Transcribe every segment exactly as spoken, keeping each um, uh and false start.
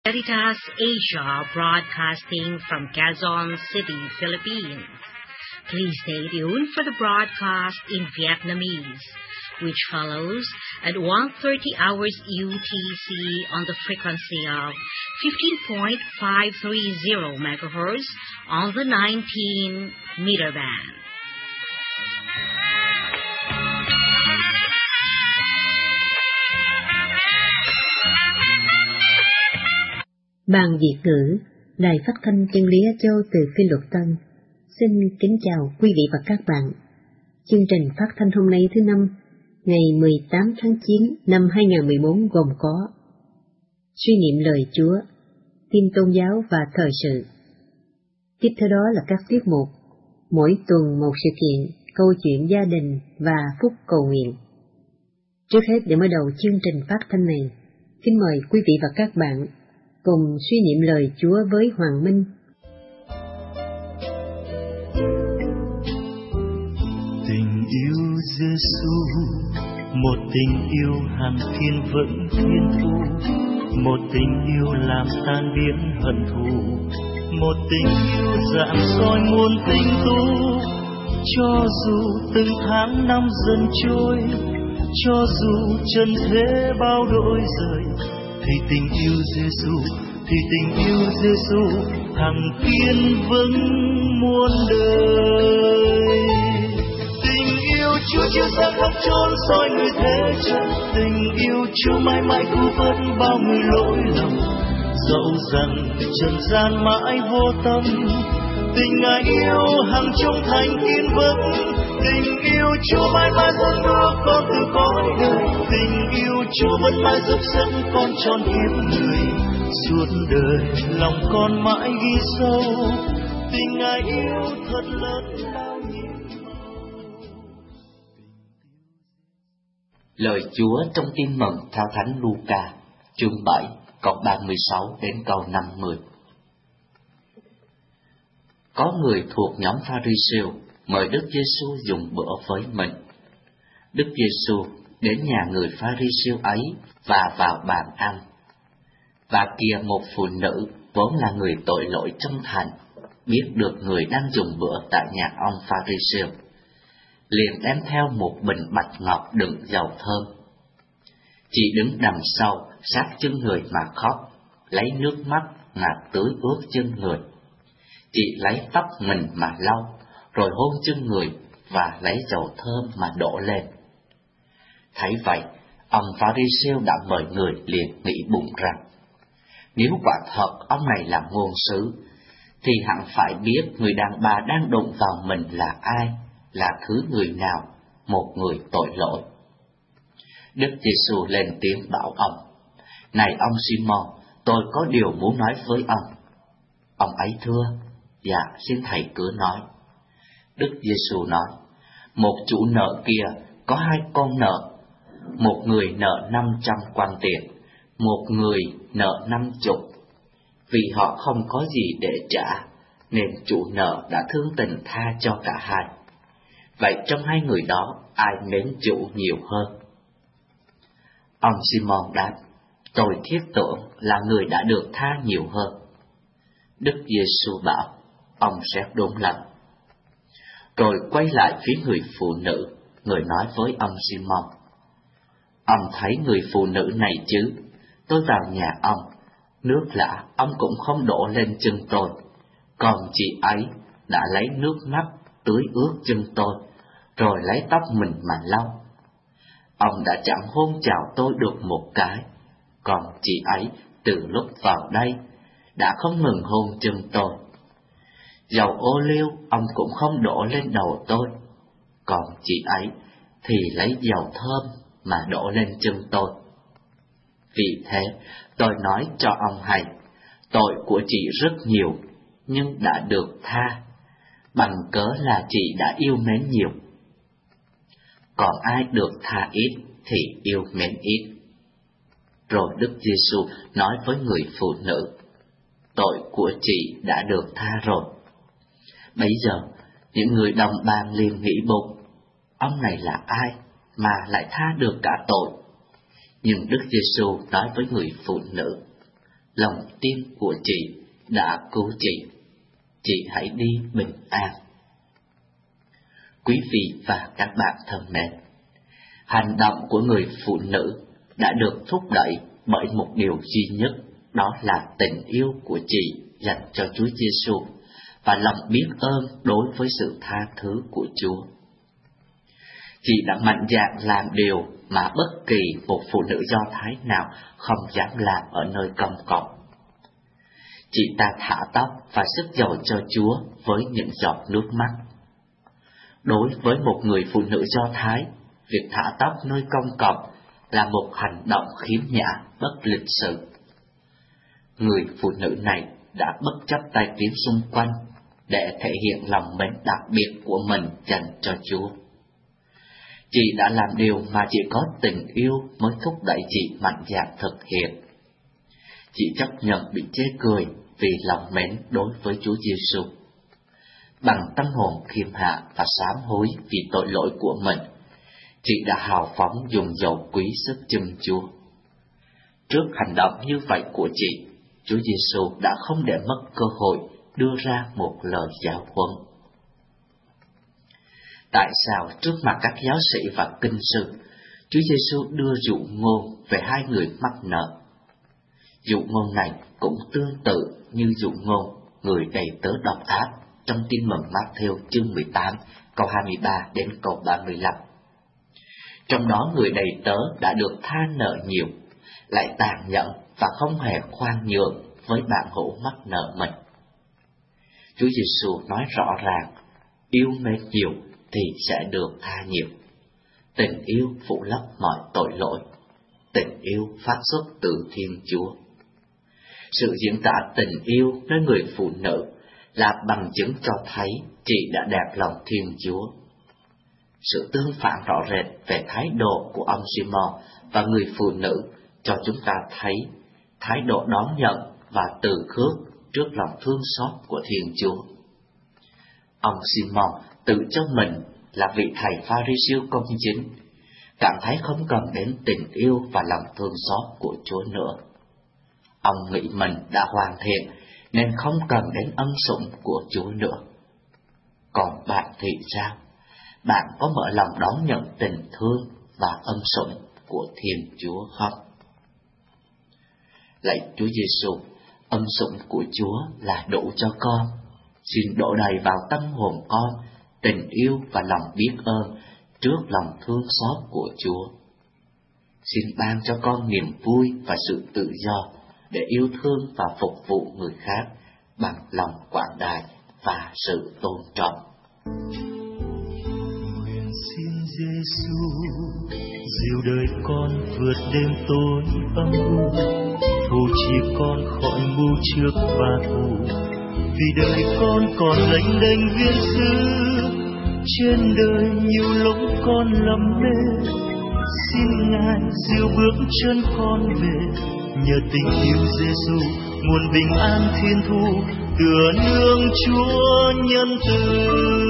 Veritas Asia, broadcasting from Quezon City, Philippines. Please stay tuned for the broadcast in Vietnamese, which follows at one thirty hours U T C on the frequency of fifteen point five three zero megahertz on the nineteen meter band. Ban Việt ngữ, Đài Phát thanh Chân lý Á Châu từ Phiên Luật Tân, xin kính chào quý vị và các bạn. Chương trình phát thanh hôm nay thứ năm, ngày mười tám tháng chín năm hai nghìn không trăm mười bốn gồm có suy niệm lời Chúa, tin tôn giáo và thời sự. Tiếp theo đó là các tiết mục, mỗi tuần một sự kiện, câu chuyện gia đình và phúc cầu nguyện. Trước hết, để mở đầu chương trình phát thanh này, kính mời quý vị và các bạn cùng suy niệm lời Chúa với Hoàng Minh. Tình yêu Giêsu, một tình yêu hàng thiên vẫn thiên thu, một tình yêu làm tan biến hận thù, một tình yêu rạng soi muôn tình tu. Cho dù từng tháng năm dần trôi, cho dù trần thế bao đổi rời, thì tình yêu Giêsu, thì tình yêu Giêsu hằng kiên vững muôn đời. Tình yêu Chúa chiếu sáng khắp chốn soi người thế chân, tình yêu Chúa mãi mãi cứu vớt bao người lỗi lầm. Dẫu rằng trần gian mãi vô tâm, tình Ngài yêu hằng trung thành kiên vững. Tình yêu Chúa mãi mãi dẫn bước con từ cõi đời, tình yêu Chúa vẫn mãi giúp dẫn con tròn kiếp người. Suốt đời lòng con mãi ghi sâu, tình Ngài yêu thật lớn lao nhiệm màu. Lời Chúa trong Tin Mừng theo Thánh Luca, chương bảy, câu ba mươi sáu đến câu năm mươi. Có người thuộc nhóm Pha-ri-siêu mời Đức Giêsu dùng bữa với mình. Đức Giêsu đến nhà người Pha-ri-siêu ấy và vào bàn ăn. Và kia một phụ nữ vốn là người tội lỗi trong thành, biết được người đang dùng bữa tại nhà ông Pha-ri-siêu, liền đem theo một bình bạch ngọc đựng dầu thơm. Chị đứng đằng sau sát chân người mà khóc, lấy nước mắt mà tưới ướt chân người. Chị lấy tóc mình mà lau, rồi hôn chân người và lấy dầu thơm mà đổ lên. Thấy vậy, ông Pha-ri-siêu đã mời người liền nghĩ bụng rằng, nếu quả thật ông này là ngôn sứ, thì hẳn phải biết người đàn bà đang đụng vào mình là ai, là thứ người nào, một người tội lỗi. Đức Giêsu lên tiếng bảo ông, này ông Simon, tôi có điều muốn nói với ông. Ông ấy thưa, dạ xin thầy cứ nói. Đức Giêsu nói, một chủ nợ kia có hai con nợ, một người nợ năm trăm quan tiền, một người nợ năm chục. Vì họ không có gì để trả, nên chủ nợ đã thương tình tha cho cả hai. Vậy trong hai người đó, ai mến chủ nhiều hơn? Ông Simon đáp, tôi thiết tưởng là người đã được tha nhiều hơn. Đức Giêsu bảo, ông sẽ đúng lắm. Rồi quay lại phía người phụ nữ, người nói với ông Simon, ông thấy người phụ nữ này chứ? Tôi vào nhà ông, nước lã ông cũng không đổ lên chân tôi, còn chị ấy đã lấy nước mắt tưới ướt chân tôi, rồi lấy tóc mình mà lau. Ông đã chẳng hôn chào tôi được một cái, còn chị ấy từ lúc vào đây đã không ngừng hôn chân tôi. Dầu ô liu ông cũng không đổ lên đầu tôi, còn chị ấy thì lấy dầu thơm mà đổ lên chân tôi. Vì thế, tôi nói cho ông hay, tội của chị rất nhiều, nhưng đã được tha, bằng cớ là chị đã yêu mến nhiều. Còn ai được tha ít thì yêu mến ít. Rồi Đức Giêsu nói với người phụ nữ, tội của chị đã được tha rồi. Bấy giờ, những người đồng bàn liền nghĩ bụng, ông này là ai mà lại tha được cả tội? Nhưng Đức Giêsu nói với người phụ nữ, lòng tin của chị đã cứu chị. Chị hãy đi bình an. Quý vị và các bạn thân mến, hành động của người phụ nữ đã được thúc đẩy bởi một điều duy nhất, đó là tình yêu của chị dành cho Chúa Giêsu và lòng biết ơn đối với sự tha thứ của Chúa. Chị đã mạnh dạn làm điều mà bất kỳ một phụ nữ Do Thái nào không dám làm ở nơi công cộng. Chị ta thả tóc và sức dầu cho Chúa với những giọt nước mắt. Đối với một người phụ nữ Do Thái, việc thả tóc nơi công cộng là một hành động khiếm nhã, bất lịch sự. Người phụ nữ này đã bất chấp tai tiếng xung quanh để thể hiện lòng mến đặc biệt của mình dành cho Chúa. Chị đã làm điều mà chỉ có tình yêu mới thúc đẩy chị mạnh dạn thực hiện. Chị chấp nhận bị chê cười vì lòng mến đối với Chúa Giêsu. Bằng tâm hồn khiêm hạ và sám hối vì tội lỗi của mình, chị đã hào phóng dùng dầu quý sức chưng Chúa. Trước hành động như vậy của chị, Chúa Giêsu đã không để mất cơ hội đưa ra một lời giáo huấn. Tại sao trước mặt các giáo sĩ và kinh sư, Chúa Giêsu đưa dụ ngôn về hai người mắc nợ? Dụ ngôn này cũng tương tự như dụ ngôn người đầy tớ độc ác trong Tin mừng Mát-thêu chương mười tám, câu hai mươi ba đến câu ba mươi lăm. Trong đó người đầy tớ đã được tha nợ nhiều, lại tàn nhẫn và không hề khoan nhượng với bạn hữu mắc nợ mình. Chúa Giêsu nói rõ ràng, yêu mến nhiều thì sẽ được tha nhiều. Tình yêu phủ lấp mọi tội lỗi. Tình yêu phát xuất từ Thiên Chúa. Sự diễn tả tình yêu nơi người phụ nữ là bằng chứng cho thấy chị đã đẹp lòng Thiên Chúa. Sự tương phản rõ rệt về thái độ của ông Simon và người phụ nữ cho chúng ta thấy thái độ đón nhận và từ khước trước lòng thương xót của Thiên Chúa. Ông Simon tự cho mình là vị thầy Pha-ri-siêu công chính, cảm thấy không cần đến tình yêu và lòng thương xót của Chúa nữa. Ông nghĩ mình đã hoàn thiện nên không cần đến ân sủng của Chúa nữa. Còn bạn thì sao? Bạn có mở lòng đón nhận tình thương và ân sủng của Thiên Chúa không? Lạy Chúa Giêsu, ân sủng của Chúa là đủ cho con. Xin đổ đầy vào tâm hồn con tình yêu và lòng biết ơn trước lòng thương xót của Chúa. Xin ban cho con niềm vui và sự tự do để yêu thương và phục vụ người khác bằng lòng quảng đại và sự tôn trọng. Nguyện xin Giêsu dìu đời con vượt đêm tối âm u, thù chỉ con khỏi mưu trước và thù, vì đời con còn lênh đênh viên xứ. Trên đời nhiều lúc con lầm mê, xin Ngài dìu bước chân con về. Nhờ tình yêu Giêsu nguồn bình an thiên thu, tựa nương Chúa nhân từ.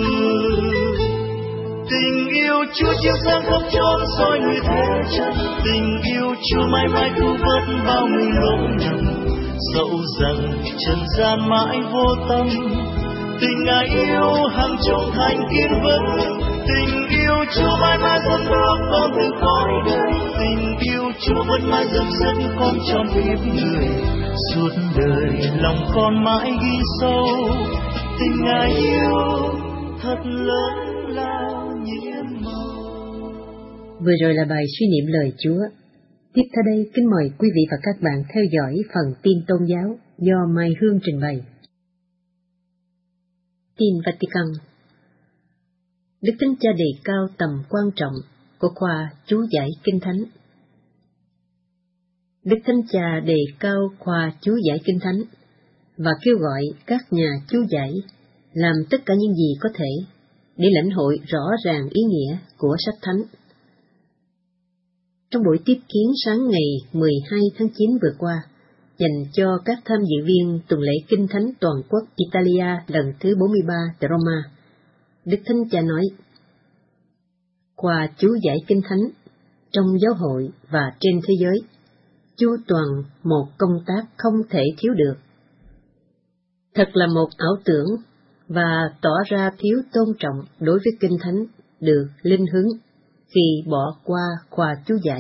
Tình yêu Chúa chiếu sáng khắp chốn soi người thế chân, tình yêu Chúa mãi mãi cứu vớt bao người lỗi lầm. Dẫu rằng trần gian mãi vô tâm, tình Ngài yêu hằng trung thành kiên vững. Tình yêu Chúa mãi mãi dẫn bước con từ cõi đời, tình yêu Chúa vẫn mãi dẫn dắt con trong kiếp người. Suốt đời lòng con mãi ghi sâu, tình Ngài yêu thật lớn lao nhiệm màu. Vừa rồi là bài suy niệm lời Chúa. Tiếp theo đây, kính mời quý vị và các bạn theo dõi phần tin tôn giáo do Mai Hương trình bày. Tin Vatican. Đức Thánh Cha đề cao tầm quan trọng của khoa chú giải Kinh Thánh. Đức Thánh Cha đề cao khoa chú giải Kinh Thánh và kêu gọi các nhà chú giải làm tất cả những gì có thể để lãnh hội rõ ràng ý nghĩa của sách Thánh. Trong buổi tiếp kiến sáng ngày mười hai tháng chín vừa qua, dành cho các tham dự viên tuần lễ Kinh Thánh toàn quốc Italia lần thứ bốn mươi ba tại Roma, Đức Thánh Cha nói, qua chú giải Kinh Thánh trong giáo hội và trên thế giới chu toàn một công tác không thể thiếu được. Thật là một ảo tưởng và tỏ ra thiếu tôn trọng đối với Kinh Thánh được linh hướng khi bỏ qua khoa chú giải.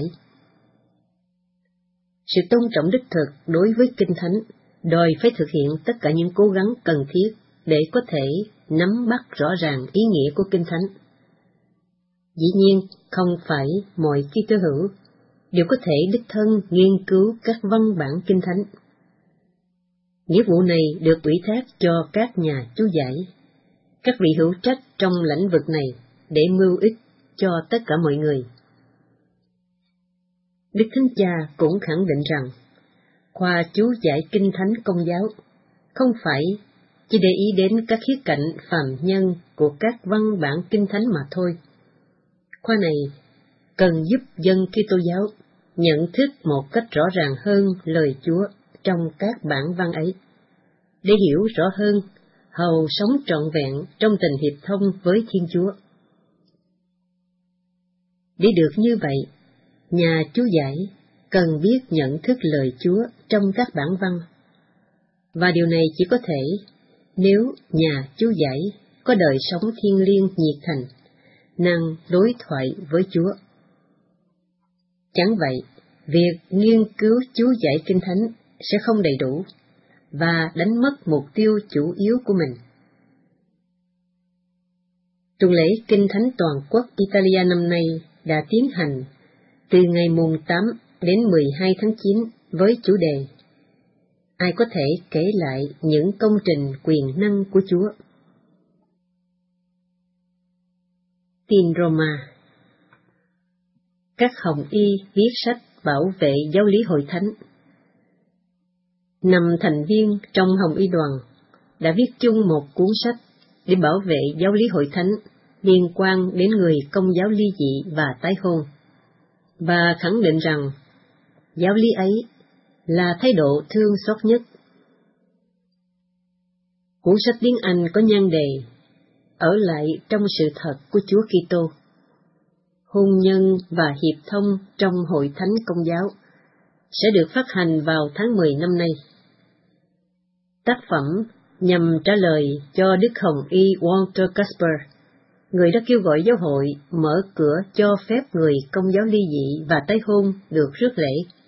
Sự tôn trọng đích thực đối với Kinh Thánh đòi phải thực hiện tất cả những cố gắng cần thiết để có thể nắm bắt rõ ràng ý nghĩa của Kinh Thánh. Dĩ nhiên, không phải mọi Kitô hữu đều có thể đích thân nghiên cứu các văn bản Kinh Thánh. Nghĩa vụ này được ủy thác cho các nhà chú giải, các vị hữu trách trong lĩnh vực này để mưu ích cho tất cả mọi người. Đức Thánh Cha cũng khẳng định rằng, khoa chú giải Kinh Thánh Công giáo không phải chỉ để ý đến các khía cạnh phàm nhân của các văn bản Kinh Thánh mà thôi. Khoa này cần giúp dân Kitô giáo nhận thức một cách rõ ràng hơn lời Chúa trong các bản văn ấy, để hiểu rõ hơn hầu sống trọn vẹn trong tình hiệp thông với Thiên Chúa. Để được như vậy, nhà chú giải cần biết nhận thức lời Chúa trong các bản văn, và điều này chỉ có thể nếu nhà chú giải có đời sống thiêng liêng nhiệt thành, năng đối thoại với Chúa. Chẳng vậy, việc nghiên cứu chú giải Kinh Thánh sẽ không đầy đủ và đánh mất mục tiêu chủ yếu của mình. Tuần lễ Kinh Thánh toàn quốc Italia năm nay đã tiến hành từ ngày mùng tám đến mười hai tháng chín với chủ đề Ai có thể kể lại những công trình quyền năng của Chúa? Tin Roma. Các hồng y viết sách bảo vệ giáo lý hội thánh. Năm thành viên trong hồng y đoàn đã viết chung một cuốn sách để bảo vệ giáo lý hội thánh liên quan đến người công giáo ly dị và tái hôn, và khẳng định rằng giáo lý ấy là thái độ thương xót nhất. Cuốn sách tiếng Anh có nhan đề Ở lại trong sự thật của Chúa Kitô, hôn nhân và hiệp thông trong hội thánh công giáo, sẽ được phát hành vào tháng mười năm nay. Tác phẩm nhằm trả lời cho Đức Hồng Y Walter Casper, người đã kêu gọi giáo hội mở cửa cho phép người công giáo ly dị và tái hôn được rước lễ.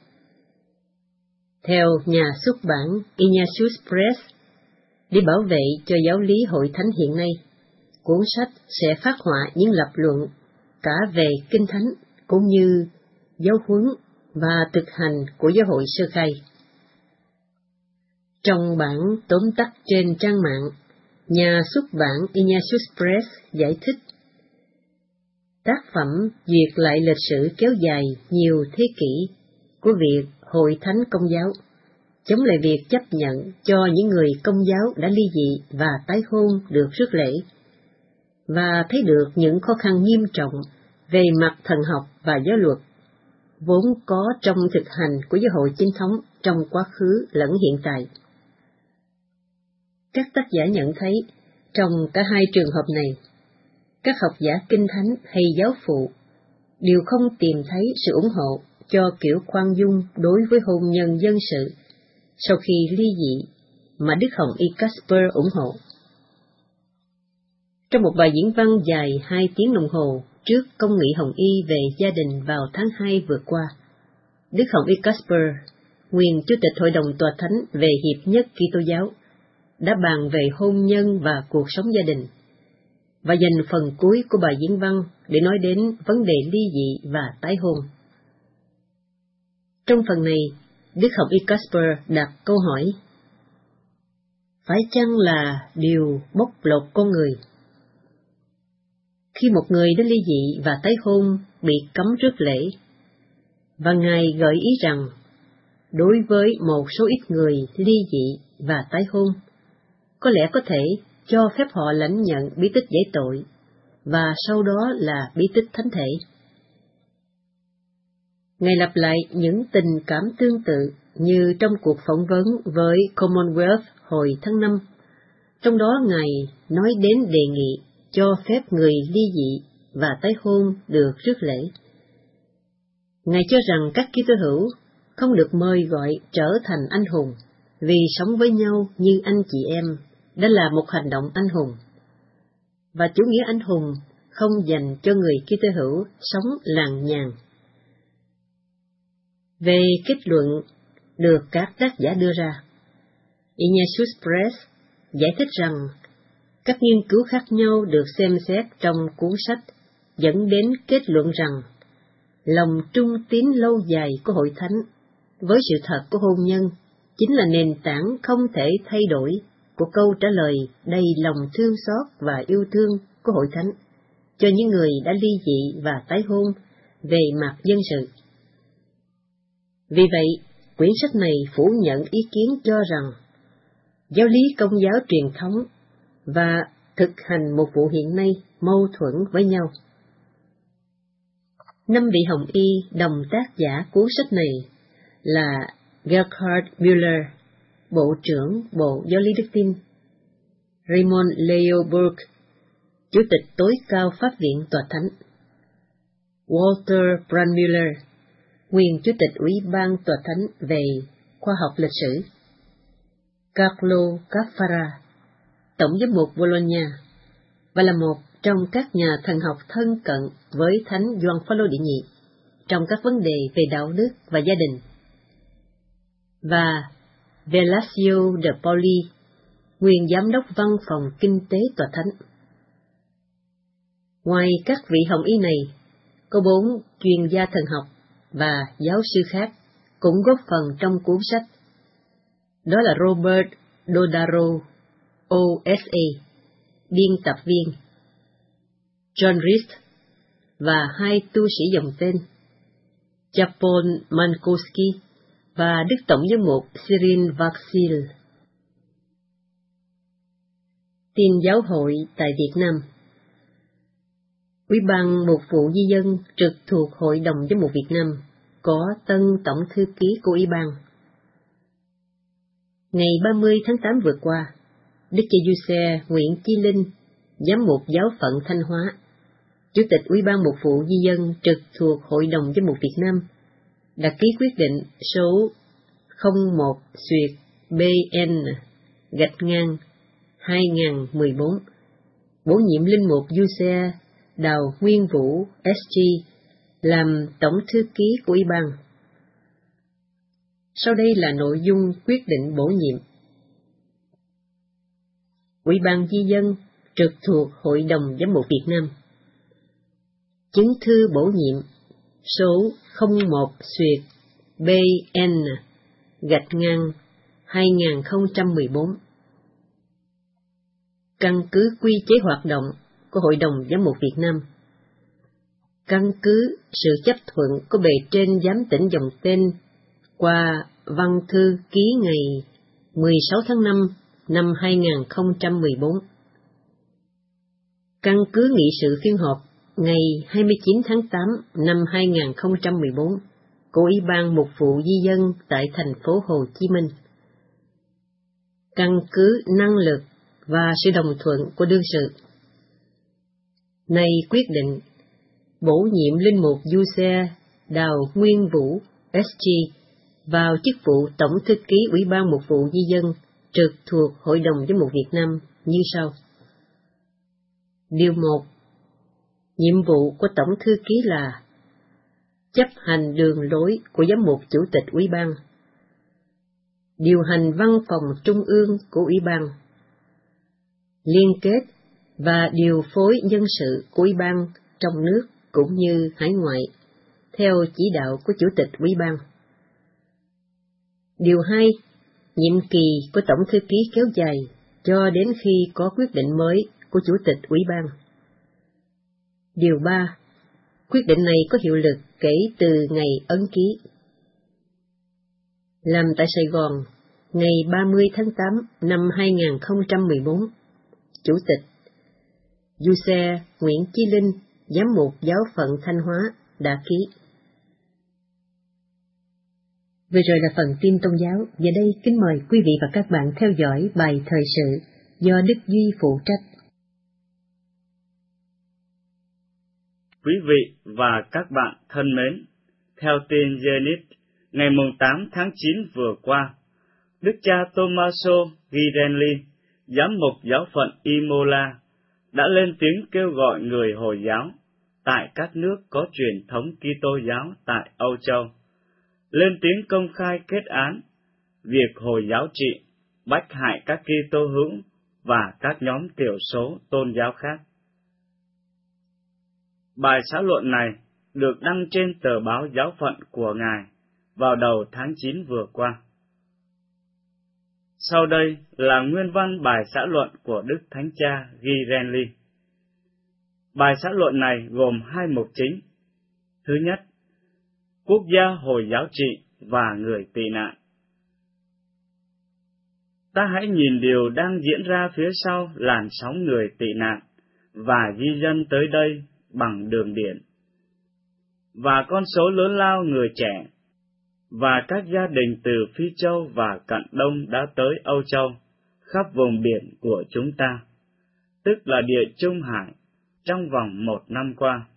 Theo nhà xuất bản Ignatius Press, để bảo vệ cho giáo lý hội thánh hiện nay, cuốn sách sẽ phát họa những lập luận cả về Kinh Thánh cũng như giáo huấn và thực hành của giáo hội sơ khai. Trong bản tóm tắt trên trang mạng, nhà xuất bản Ignatius Press giải thích, tác phẩm duyệt lại lịch sử kéo dài nhiều thế kỷ của việc hội thánh công giáo, chống lại việc chấp nhận cho những người công giáo đã ly dị và tái hôn được rước lễ, và thấy được những khó khăn nghiêm trọng về mặt thần học và giáo luật, vốn có trong thực hành của giáo hội chính thống trong quá khứ lẫn hiện tại. Các tác giả nhận thấy, trong cả hai trường hợp này, các học giả kinh thánh hay giáo phụ đều không tìm thấy sự ủng hộ cho kiểu khoan dung đối với hôn nhân dân sự sau khi ly dị mà Đức Hồng Y Casper ủng hộ. Trong một bài diễn văn dài hai tiếng đồng hồ trước công nghị Hồng Y về gia đình vào tháng hai vừa qua, Đức Hồng Y Casper, nguyên Chủ tịch Hội đồng Tòa Thánh về Hiệp nhất Kitô giáo, đã bàn về hôn nhân và cuộc sống gia đình, và dành phần cuối của bài diễn văn để nói đến vấn đề ly dị và tái hôn. Trong phần này, Đức Hồng Y Casper đặt câu hỏi: phải chăng là điều bóc lột con người? Khi một người đã ly dị và tái hôn bị cấm rước lễ, và Ngài gợi ý rằng, đối với một số ít người ly dị và tái hôn, có lẽ có thể cho phép họ lãnh nhận bí tích giải tội, và sau đó là bí tích thánh thể. Ngài lặp lại những tình cảm tương tự như trong cuộc phỏng vấn với Commonwealth hồi tháng năm, trong đó Ngài nói đến đề nghị cho phép người ly dị và tái hôn được rước lễ. Ngài cho rằng các Kitô hữu không được mời gọi trở thành anh hùng, vì sống với nhau như anh chị em, đó là một hành động anh hùng. Và chủ nghĩa anh hùng không dành cho người Kitô hữu sống làng nhàng. Về kết luận được các tác giả đưa ra, Ignatius Press giải thích rằng các nghiên cứu khác nhau được xem xét trong cuốn sách dẫn đến kết luận rằng lòng trung tín lâu dài của hội thánh với sự thật của hôn nhân chính là nền tảng không thể thay đổi của câu trả lời đầy lòng thương xót và yêu thương của hội thánh cho những người đã ly dị và tái hôn về mặt dân sự. Vì vậy, quyển sách này phủ nhận ý kiến cho rằng giáo lý Công giáo truyền thống và thực hành một vụ hiện nay mâu thuẫn với nhau. Năm vị hồng y đồng tác giả cuốn sách này là Gerhard Müller, Bộ trưởng Bộ Giáo lý Đức tin, Raymond Leo Burke, Chủ tịch tối cao Pháp viện Tòa Thánh, Walter Brandmüller, nguyên Chủ tịch Ủy ban Tòa Thánh về khoa học lịch sử, Carlo Caffara, Tổng giám mục Bologna, và là một trong các nhà thần học thân cận với Thánh Gioan Phaolô đệ nhị trong các vấn đề về đạo đức và gia đình, và Velasio de Pauli, nguyên giám đốc văn phòng kinh tế Tòa Thánh. Ngoài các vị hồng y này, có bốn chuyên gia thần học và giáo sư khác cũng góp phần trong cuốn sách. Đó là Robert Dodaro, O S A, biên tập viên, John Rist và hai tu sĩ dòng tên, Japon Mankowski và Đức Tổng giám mục Cyril Vaxil. Tin giáo hội tại Việt Nam. Ủy ban Mục vụ Di dân trực thuộc Hội đồng Giám mục Việt Nam có tân tổng thư ký của Ủy ban. Ngày ba mươi tháng tám vừa qua, Đức cha Giuse Nguyễn Chí Linh, giám mục giáo phận Thanh Hóa, Chủ tịch Ủy ban Mục vụ Di dân trực thuộc Hội đồng Giám mục Việt Nam, đã ký quyết định số không một xuyệt B N gạch ngang hai nghìn mười bốn, bổ nhiệm linh mục Giuse Đào Nguyên Vũ S G làm tổng thư ký của Ủy ban. Sau đây là nội dung quyết định bổ nhiệm. Ủy ban Di dân trực thuộc Hội đồng Giám mục Việt Nam. Chứng thư bổ nhiệm số không một xuyệt B N gạch ngang hai nghìn không trăm mười bốn. Căn cứ quy chế hoạt động của Hội đồng Giám mục Việt Nam. Căn cứ sự chấp thuận của bề trên giám tỉnh dòng tên qua văn thư ký ngày mười sáu tháng năm năm hai nghìn không trăm mười bốn. Căn cứ nghị sự phiên họp ngày hai mươi chín tháng tám năm hai nghìn không trăm mười bốn của Ủy ban Mục vụ Di dân tại thành phố Hồ Chí Minh. Căn cứ năng lực và sự đồng thuận của đương sự. Này quyết định bổ nhiệm linh mục Giuse Đào Nguyên Vũ S G vào chức vụ Tổng thư ký Ủy ban Mục vụ Di dân trực thuộc Hội đồng Giám mục Việt Nam như sau. Điều một. Nhiệm vụ của Tổng thư ký là chấp hành đường lối của Giám mục Chủ tịch Ủy ban, điều hành văn phòng trung ương của Ủy ban, liên kết và điều phối nhân sự của Ủy ban trong nước cũng như hải ngoại, theo chỉ đạo của Chủ tịch Ủy ban. Điều hai. Nhiệm kỳ của Tổng thư ký kéo dài cho đến khi có quyết định mới của Chủ tịch Ủy ban. Điều ba. Quyết định này có hiệu lực kể từ ngày ấn ký. Làm tại Sài Gòn, ngày ba mươi tháng tám năm hai nghìn không trăm mười bốn, Chủ tịch Giuse Nguyễn Chí Linh, giám mục giáo phận Thanh Hóa đã ký. Vừa rồi là phần tin tôn giáo. Giờ đây kính mời quý vị và các bạn theo dõi bài thời sự do Đức Duy phụ trách. Quý vị và các bạn thân mến, theo tin Zenit ngày tám tháng chín vừa qua, Đức cha Tommaso Girelli, giám mục giáo phận Imola, đã lên tiếng kêu gọi người Hồi giáo tại các nước có truyền thống Kitô giáo tại Âu Châu, lên tiếng công khai kết án việc Hồi giáo trị, bách hại các Kitô hữu và các nhóm thiểu số tôn giáo khác. Bài xã luận này được đăng trên tờ báo giáo phận của Ngài vào đầu tháng chín vừa qua. Sau đây là nguyên văn bài xã luận của Đức Thánh Cha Girelli. Bài xã luận này gồm hai mục chính. Thứ nhất, quốc gia Hồi giáo trị và người tị nạn. Ta hãy nhìn điều đang diễn ra phía sau làn sóng người tị nạn và di dân tới đây bằng đường biển, và con số lớn lao người trẻ và các gia đình từ Phi Châu và Cận Đông đã tới Âu Châu, khắp vùng biển của chúng ta, tức là Địa Trung Hải, trong vòng một năm qua.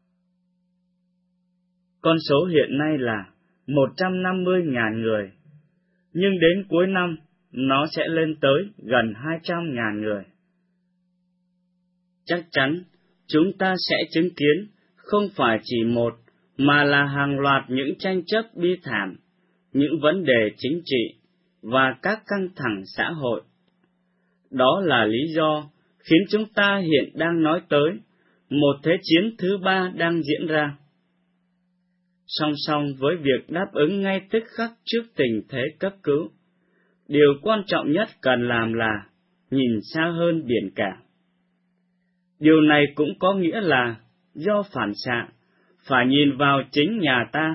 Con số hiện nay là một trăm năm mươi nghìn người, nhưng đến cuối năm nó sẽ lên tới gần hai trăm nghìn người. Chắc chắn chúng ta sẽ chứng kiến không phải chỉ một, mà là hàng loạt những tranh chấp bi thảm, những vấn đề chính trị và các căng thẳng xã hội. Đó là lý do khiến chúng ta hiện đang nói tới một thế chiến thứ ba đang diễn ra. Song song với việc đáp ứng ngay tức khắc trước tình thế cấp cứu, điều quan trọng nhất cần làm là nhìn xa hơn biển cả. Điều này cũng có nghĩa là do phản xạ, phải nhìn vào chính nhà ta.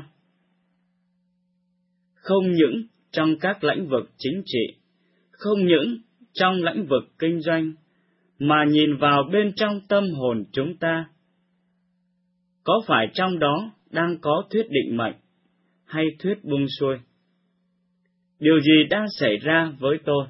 Không những trong các lĩnh vực chính trị, không những trong lĩnh vực kinh doanh, mà nhìn vào bên trong tâm hồn chúng ta. Có phải trong đó đang có thuyết định mệnh, hay thuyết buông xuôi? Điều gì đang xảy ra với tôi?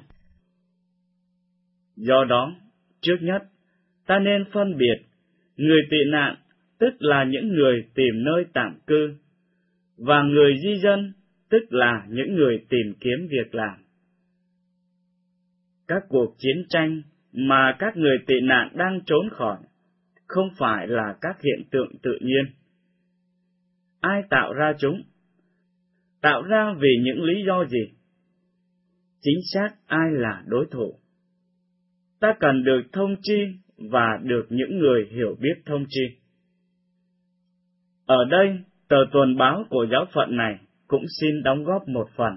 Do đó, trước nhất, ta nên phân biệt người tị nạn, tức là những người tìm nơi tạm cư, và người di dân, tức là những người tìm kiếm việc làm. Các cuộc chiến tranh mà các người tị nạn đang trốn khỏi không phải là các hiện tượng tự nhiên. Ai tạo ra chúng? Tạo ra vì những lý do gì? Chính xác ai là đối thủ? Ta cần được thông chi và được những người hiểu biết thông chi. Ở đây, tờ tuần báo của giáo phận này cũng xin đóng góp một phần.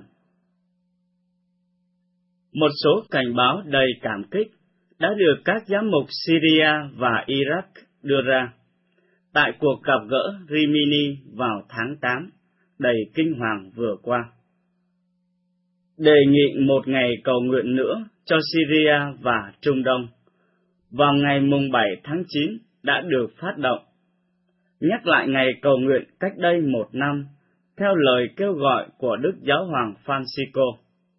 Một số cảnh báo đầy cảm kích đã được các giám mục Syria và Iraq đưa ra tại cuộc gặp gỡ Rimini vào tháng tám, đầy kinh hoàng vừa qua. Đề nghị một ngày cầu nguyện nữa cho Syria và Trung Đông vào ngày mùng bảy tháng chín đã được phát động, nhắc lại ngày cầu nguyện cách đây một năm, theo lời kêu gọi của Đức Giáo hoàng Francisco.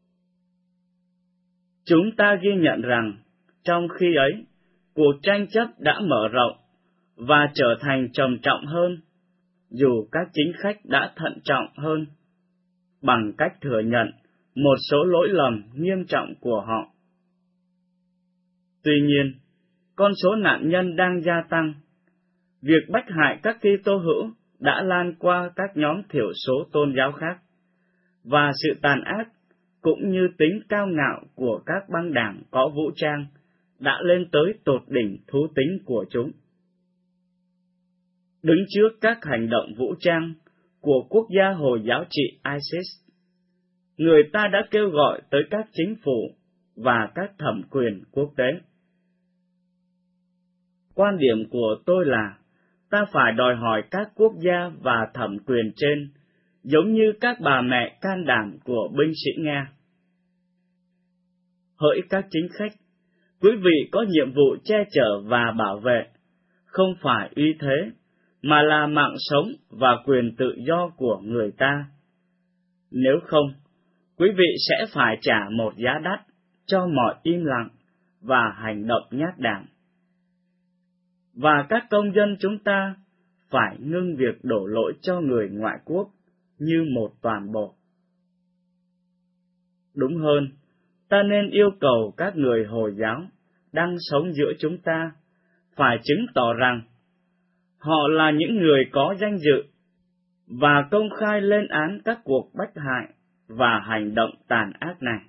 Chúng ta ghi nhận rằng, trong khi ấy, cuộc tranh chấp đã mở rộng và trở thành trầm trọng hơn, dù các chính khách đã thận trọng hơn, bằng cách thừa nhận một số lỗi lầm nghiêm trọng của họ. Tuy nhiên, con số nạn nhân đang gia tăng. Việc bách hại các Kitô hữu đã lan qua các nhóm thiểu số tôn giáo khác, và sự tàn ác cũng như tính cao ngạo của các băng đảng có vũ trang đã lên tới tột đỉnh thú tính của chúng. Đứng trước các hành động vũ trang của quốc gia Hồi giáo trị ISIS, người ta đã kêu gọi tới các chính phủ và các thẩm quyền quốc tế. Quan điểm của tôi là ta phải đòi hỏi các quốc gia và thẩm quyền trên, giống như các bà mẹ can đảm của binh sĩ Nga. Hỡi các chính khách, quý vị có nhiệm vụ che chở và bảo vệ, không phải uy thế, mà là mạng sống và quyền tự do của người ta. Nếu không, quý vị sẽ phải trả một giá đắt cho mọi im lặng và hành động nhát đảm. Và các công dân chúng ta phải ngưng việc đổ lỗi cho người ngoại quốc như một toàn bộ. Đúng hơn, ta nên yêu cầu các người Hồi giáo đang sống giữa chúng ta phải chứng tỏ rằng họ là những người có danh dự và công khai lên án các cuộc bách hại và hành động tàn ác này.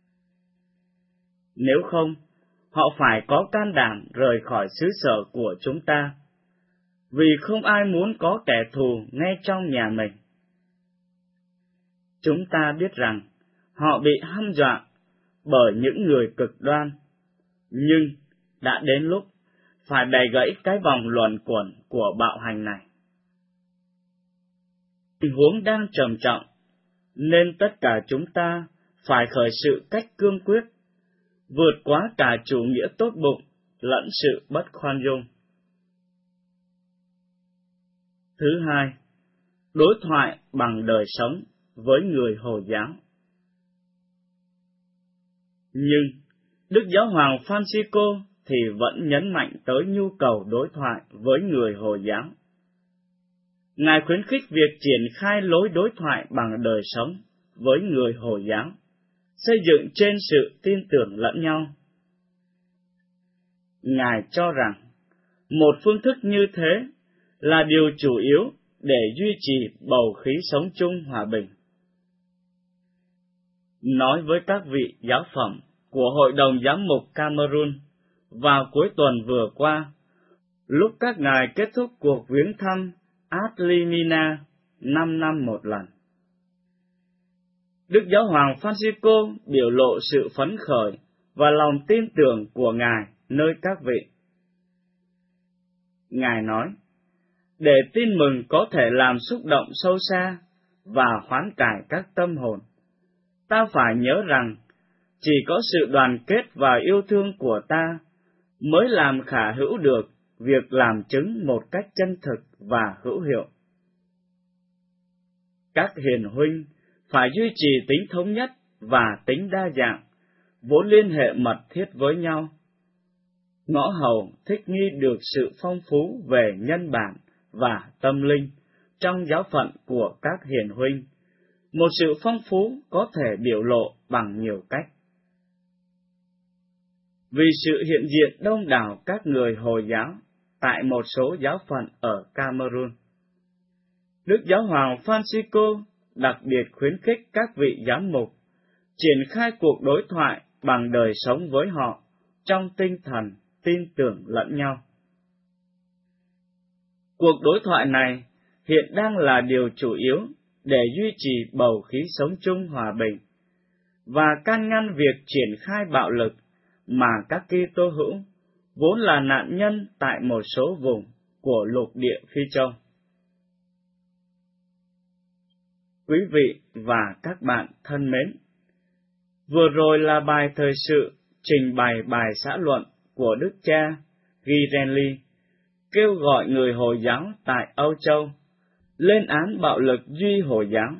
Nếu không, họ phải có can đảm rời khỏi xứ sở của chúng ta, vì không ai muốn có kẻ thù ngay trong nhà mình. Chúng ta biết rằng họ bị hăm dọa bởi những người cực đoan, nhưng đã đến lúc phải đày gãy cái vòng luẩn quẩn của bạo hành này. Tình huống đang trầm trọng, nên tất cả chúng ta phải khởi sự cách cương quyết, vượt quá cả chủ nghĩa tốt bụng lẫn sự bất khoan dung. Thứ hai, đối thoại bằng đời sống với người Hồi giáo. Nhưng Đức Giáo hoàng Francisco thì vẫn nhấn mạnh tới nhu cầu đối thoại với người Hồi giáo. Ngài khuyến khích việc triển khai lối đối thoại bằng đời sống với người Hồi giáo, xây dựng trên sự tin tưởng lẫn nhau. Ngài cho rằng, một phương thức như thế là điều chủ yếu để duy trì bầu khí sống chung hòa bình. Nói với các vị giáo phẩm của Hội đồng Giám mục Cameroon vào cuối tuần vừa qua, lúc các ngài kết thúc cuộc viếng thăm Adlimina năm năm một lần, Đức Giáo hoàng Francisco biểu lộ sự phấn khởi và lòng tin tưởng của Ngài nơi các vị. Ngài nói, để tin mừng có thể làm xúc động sâu xa và hoán cải các tâm hồn, ta phải nhớ rằng chỉ có sự đoàn kết và yêu thương của ta mới làm khả hữu được việc làm chứng một cách chân thực và hữu hiệu. Các hiền huynh phải duy trì tính thống nhất và tính đa dạng, vốn liên hệ mật thiết với nhau. Ngõ hầu thích nghi được sự phong phú về nhân bản và tâm linh trong giáo phận của các hiền huynh, một sự phong phú có thể biểu lộ bằng nhiều cách. Vì sự hiện diện đông đảo các người Hồi giáo tại một số giáo phận ở Cameroon, Đức Giáo hoàng Francisco đặc biệt khuyến khích các vị giám mục triển khai cuộc đối thoại bằng đời sống với họ trong tinh thần tin tưởng lẫn nhau. Cuộc đối thoại này hiện đang là điều chủ yếu để duy trì bầu khí sống chung hòa bình và can ngăn việc triển khai bạo lực mà các Kitô hữu vốn là nạn nhân tại một số vùng của lục địa Phi Châu. Quý vị và các bạn thân mến, vừa rồi là bài thời sự trình bày bài xã luận của Đức cha Girenly kêu gọi người Hồi giáo tại Âu Châu lên án bạo lực duy Hồi giáo.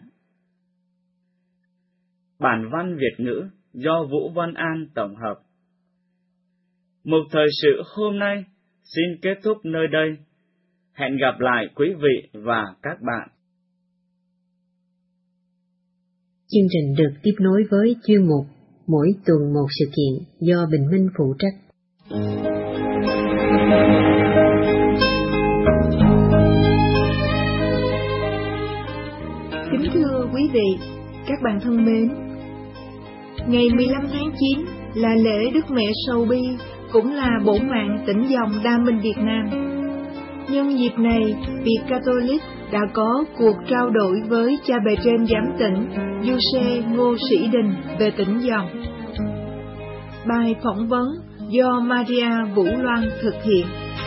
Bản văn Việt ngữ do Vũ Văn An tổng hợp. Mục thời sự hôm nay xin kết thúc nơi đây. Hẹn gặp lại quý vị và các bạn. Chương trình được tiếp nối với chuyên mục Mỗi tuần một sự kiện do Bình Minh phụ trách. Kính thưa quý vị, các bạn thân mến, ngày mười lăm tháng chín là lễ Đức Mẹ Sầu Bi, cũng là bổn mạng tỉnh dòng Đa Minh Việt Nam. Nhân dịp này, Việt Catholic đã có cuộc trao đổi với cha bề trên giám tỉnh Giuse Ngô Sĩ Đình về tỉnh dòng. Bài phỏng vấn do Maria Vũ Loan thực hiện.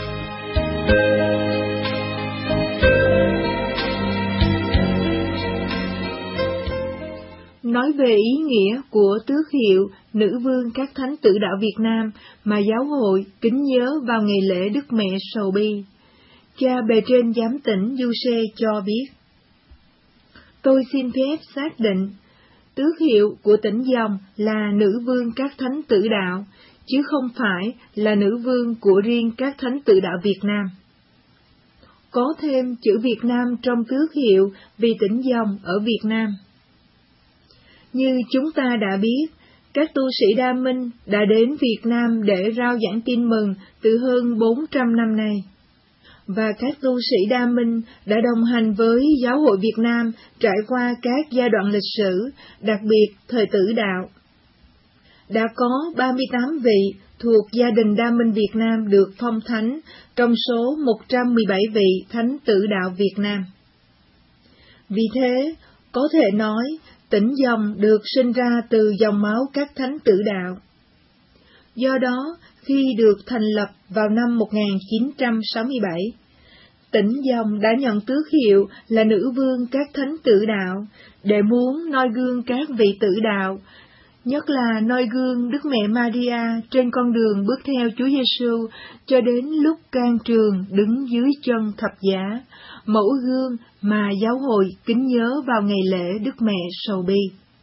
Nói về ý nghĩa của tước hiệu Nữ Vương các Thánh Tử Đạo Việt Nam mà Giáo hội kính nhớ vào ngày lễ Đức Mẹ Sầu Bi, cha bề trên giám tỉnh Giuse cho biết: Tôi xin phép xác định, tước hiệu của tỉnh dòng là Nữ Vương các Thánh Tử Đạo, chứ không phải là Nữ Vương của riêng các Thánh Tử Đạo Việt Nam. có thêm chữ Việt Nam trong tước hiệu vì tỉnh dòng ở Việt Nam. Như chúng ta đã biết, các tu sĩ Đa Minh đã đến Việt Nam để rao giảng tin mừng từ hơn bốn trăm năm nay. Và các tu sĩ Đa Minh đã đồng hành với Giáo hội Việt Nam trải qua các giai đoạn lịch sử, đặc biệt thời Tử Đạo. Đã có ba mươi tám vị thuộc gia đình Đa Minh Việt Nam được phong thánh trong số một trăm mười bảy vị thánh Tử Đạo Việt Nam. Vì thế, có thể nói, tỉnh dòng được sinh ra từ dòng máu các thánh Tử Đạo. Do đó, khi được thành lập vào năm một nghìn chín trăm sáu mươi bảy, tỉnh dòng đã nhận tước hiệu là nữ vương các thánh Tử Đạo, để muốn noi gương các vị Tử Đạo, nhất là noi gương Đức Mẹ Maria trên con đường bước theo Chúa Giêsu cho đến lúc can trường đứng dưới chân thập giá, mẫu gương mà giáo hội kính nhớ vào ngày lễ Đức Mẹ Sầu Bi.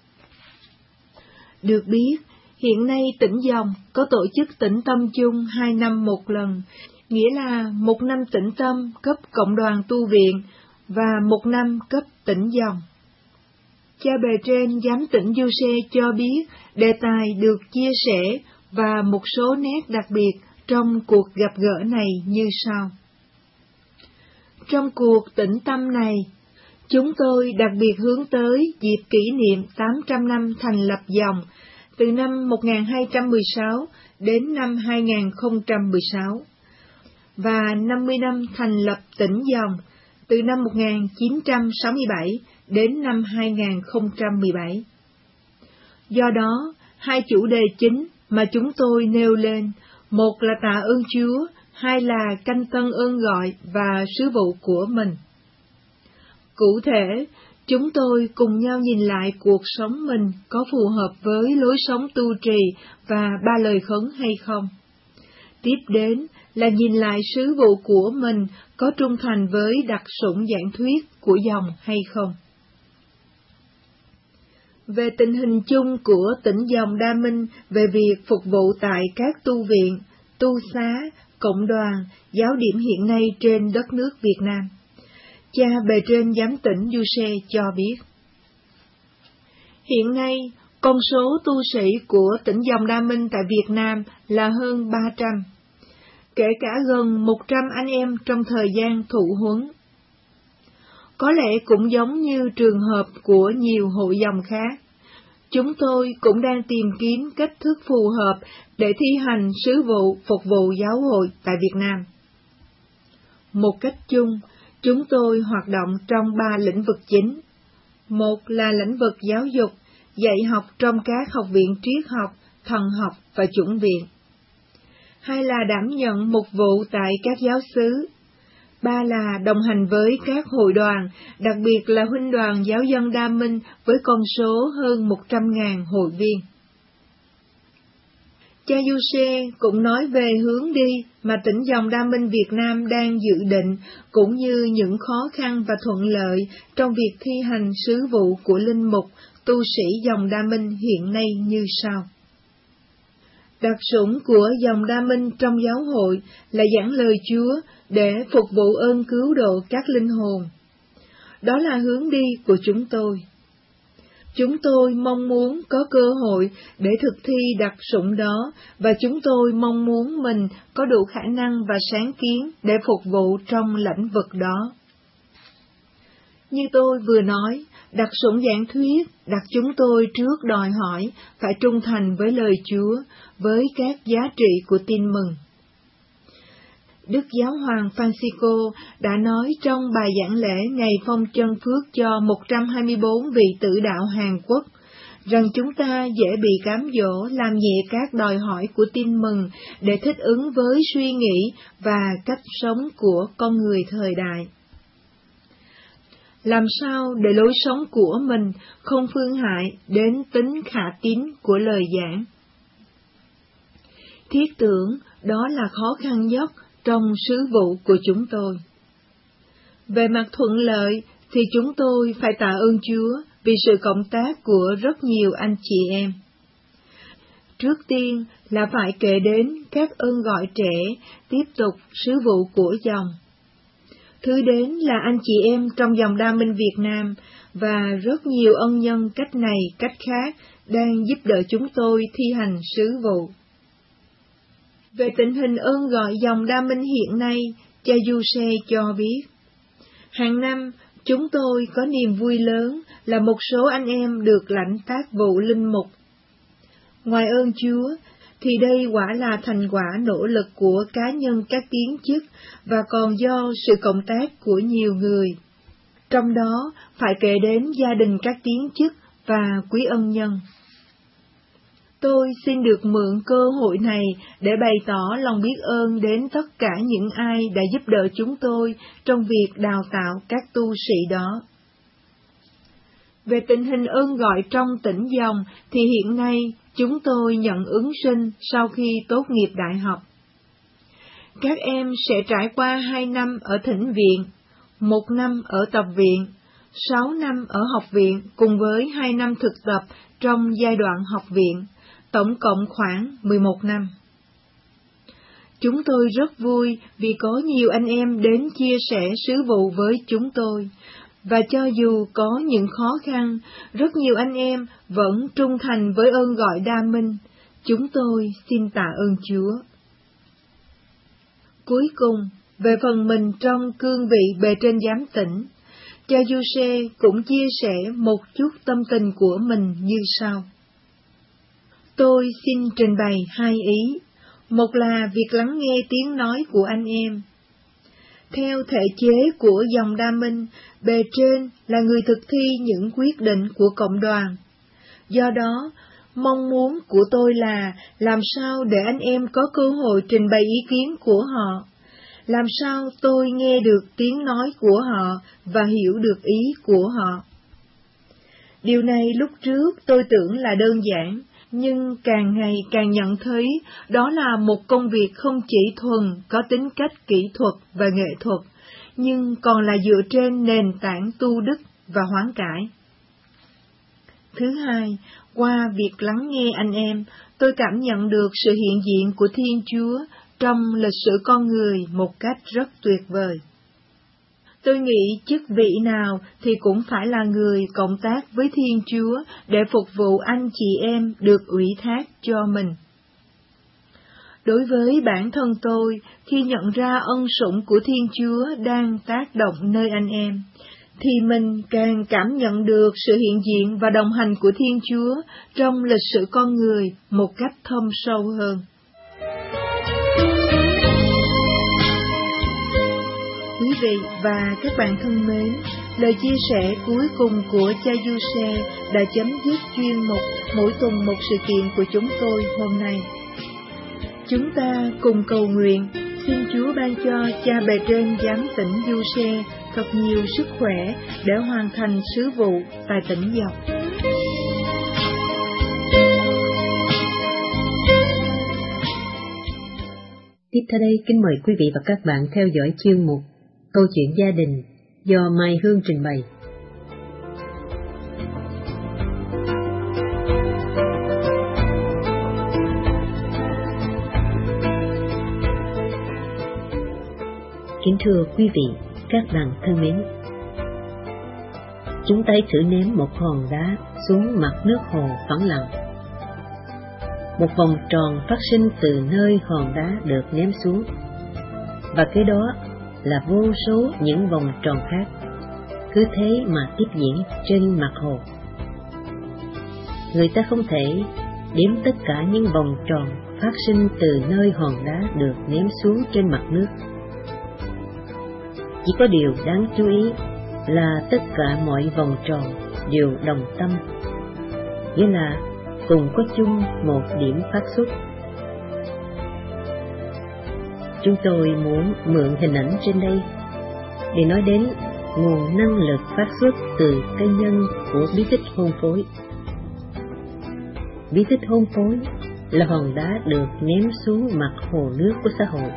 Được biết, hiện nay tỉnh dòng có tổ chức tĩnh tâm chung hai năm một lần, nghĩa là một năm tĩnh tâm cấp cộng đoàn tu viện và một năm cấp tỉnh dòng. Cha bề trên giám tỉnh Giuse cho biết đề tài được chia sẻ và một số nét đặc biệt trong cuộc gặp gỡ này như sau. Trong cuộc tĩnh tâm này, chúng tôi đặc biệt hướng tới dịp kỷ niệm tám trăm năm thành lập dòng, từ năm một nghìn hai trăm mười sáu đến năm hai nghìn không trăm mười sáu, và năm mươi năm thành lập tỉnh dòng, từ năm một nghìn chín trăm sáu mươi bảy đến năm hai nghìn không trăm mười bảy. Do đó, hai chủ đề chính mà chúng tôi nêu lên, một là tạ ơn Chúa, hai là canh tân ơn gọi và sứ vụ của mình. Cụ thể, chúng tôi cùng nhau nhìn lại cuộc sống mình có phù hợp với lối sống tu trì và ba lời khấn hay không. Tiếp đến là nhìn lại sứ vụ của mình có trung thành với đặc sủng giảng thuyết của dòng hay không. Về tình hình chung của tỉnh dòng Đa Minh về việc phục vụ tại các tu viện, tu xá, cộng đoàn, giáo điểm hiện nay trên đất nước Việt Nam, cha bề trên giám tỉnh Giuse cho biết. Hiện nay, con số tu sĩ của tỉnh dòng Đa Minh tại Việt Nam là hơn ba trăm, kể cả gần một trăm anh em trong thời gian thụ huấn. Có lẽ cũng giống như trường hợp của nhiều hội dòng khác, chúng tôi cũng đang tìm kiếm cách thức phù hợp để thi hành sứ vụ phục vụ giáo hội tại Việt Nam. Một cách chung, chúng tôi hoạt động trong ba lĩnh vực chính. Một là lĩnh vực giáo dục, dạy học trong các học viện triết học, thần học và chủng viện. Hai là đảm nhận mục vụ tại các giáo xứ. Ba là đồng hành với các hội đoàn, đặc biệt là huynh đoàn giáo dân Đa Minh với con số hơn một trăm ngàn hội viên. Cha Giuse cũng nói về hướng đi mà tỉnh dòng Đa Minh Việt Nam đang dự định, cũng như những khó khăn và thuận lợi trong việc thi hành sứ vụ của linh mục, tu sĩ dòng Đa Minh hiện nay như sau. Đặc sủng của dòng Đa Minh trong giáo hội là giảng lời Chúa để phục vụ ơn cứu độ các linh hồn. Đó là hướng đi của chúng tôi. Chúng tôi mong muốn có cơ hội để thực thi đặc sủng đó, và chúng tôi mong muốn mình có đủ khả năng và sáng kiến để phục vụ trong lĩnh vực đó. Như tôi vừa nói, đặc sủng giảng thuyết đặt chúng tôi trước đòi hỏi phải trung thành với lời Chúa, với các giá trị của tin mừng. Đức Giáo hoàng Francisco đã nói trong bài giảng lễ ngày phong chân phước cho một trăm hai mươi bốn vị tử đạo Hàn Quốc, rằng chúng ta dễ bị cám dỗ làm nhẹ các đòi hỏi của tin mừng để thích ứng với suy nghĩ và cách sống của con người thời đại. Làm sao để lối sống của mình không phương hại đến tính khả tín của lời giảng? Thiết tưởng đó là khó khăn nhất trong sứ vụ của chúng tôi. Về mặt thuận lợi thì chúng tôi phải tạ ơn Chúa vì sự cộng tác của rất nhiều anh chị em. Trước tiên là phải kể đến các ơn gọi trẻ tiếp tục sứ vụ của dòng. Thứ đến là anh chị em trong dòng Đa Minh Việt Nam và rất nhiều ân nhân cách này cách khác đang giúp đỡ chúng tôi thi hành sứ vụ. Về tình hình ơn gọi dòng Đa Minh hiện nay, cha Giuse cho biết, hàng năm chúng tôi có niềm vui lớn là một số anh em được lãnh tác vụ linh mục. Ngoài ơn Chúa, thì đây quả là thành quả nỗ lực của cá nhân các kiến chức và còn do sự cộng tác của nhiều người. Trong đó phải kể đến gia đình các kiến chức và quý ân nhân. Tôi xin được mượn cơ hội này để bày tỏ lòng biết ơn đến tất cả những ai đã giúp đỡ chúng tôi trong việc đào tạo các tu sĩ đó. Về tình hình ơn gọi trong tỉnh dòng thì hiện nay chúng tôi nhận ứng sinh sau khi tốt nghiệp đại học. Các em sẽ trải qua hai năm ở thỉnh viện, một năm ở tập viện, sáu năm ở học viện cùng với hai năm thực tập trong giai đoạn học viện, tổng cộng khoảng mười một năm. Chúng tôi rất vui vì có nhiều anh em đến chia sẻ sứ vụ với chúng tôi, và cho dù có những khó khăn, rất nhiều anh em vẫn trung thành với ơn gọi Đa Minh. Chúng tôi xin tạ ơn Chúa. Cuối cùng, về phần mình trong cương vị bề trên giám tỉnh, cha Giuse cũng chia sẻ một chút tâm tình của mình như sau. Tôi xin trình bày hai ý. Một là việc lắng nghe tiếng nói của anh em. Theo thể chế của dòng Đa Minh, bề trên là người thực thi những quyết định của cộng đoàn. Do đó, mong muốn của tôi là làm sao để anh em có cơ hội trình bày ý kiến của họ, làm sao tôi nghe được tiếng nói của họ và hiểu được ý của họ. Điều này lúc trước tôi tưởng là đơn giản, nhưng càng ngày càng nhận thấy đó là một công việc không chỉ thuần có tính cách kỹ thuật và nghệ thuật, nhưng còn là dựa trên nền tảng tu đức và hoán cải. Thứ hai, qua việc lắng nghe anh em, tôi cảm nhận được sự hiện diện của Thiên Chúa trong lịch sử con người một cách rất tuyệt vời. Tôi nghĩ chức vị nào thì cũng phải là người cộng tác với Thiên Chúa để phục vụ anh chị em được ủy thác cho mình. Đối với bản thân tôi, khi nhận ra ân sủng của Thiên Chúa đang tác động nơi anh em, thì mình càng cảm nhận được sự hiện diện và đồng hành của Thiên Chúa trong lịch sử con người một cách thâm sâu hơn. Quý vị và các bạn thân mến, lời chia sẻ cuối cùng của cha Giuse đã chấm dứt chuyên mục Mỗi tuần một sự kiện của chúng tôi hôm nay. Chúng ta cùng cầu nguyện, xin Chúa ban cho cha bề trên giám tỉnh Giuse thật nhiều sức khỏe để hoàn thành sứ vụ tại tỉnh dòng. Tiếp theo đây, kính mời quý vị và các bạn theo dõi chuyên mục Câu chuyện gia đình do Mai Hương trình bày. Kính thưa quý vị, các bạn thân mến, chúng ta thử ném một hòn đá xuống mặt nước hồ phẳng lặng. Một vòng tròn phát sinh từ nơi hòn đá được ném xuống, và kế đó là vô số những vòng tròn khác, cứ thế mà tiếp diễn trên mặt hồ. Người ta không thể đếm tất cả những vòng tròn phát sinh từ nơi hòn đá được ném xuống trên mặt nước. Chỉ có điều đáng chú ý là tất cả mọi vòng tròn đều đồng tâm, nghĩa là cùng có chung một điểm phát xuất. Chúng tôi muốn mượn hình ảnh trên đây để nói đến nguồn năng lực phát xuất từ cá nhân của bí tích hôn phối. Bí tích hôn phối là hòn đá được ném xuống mặt hồ nước của xã hội.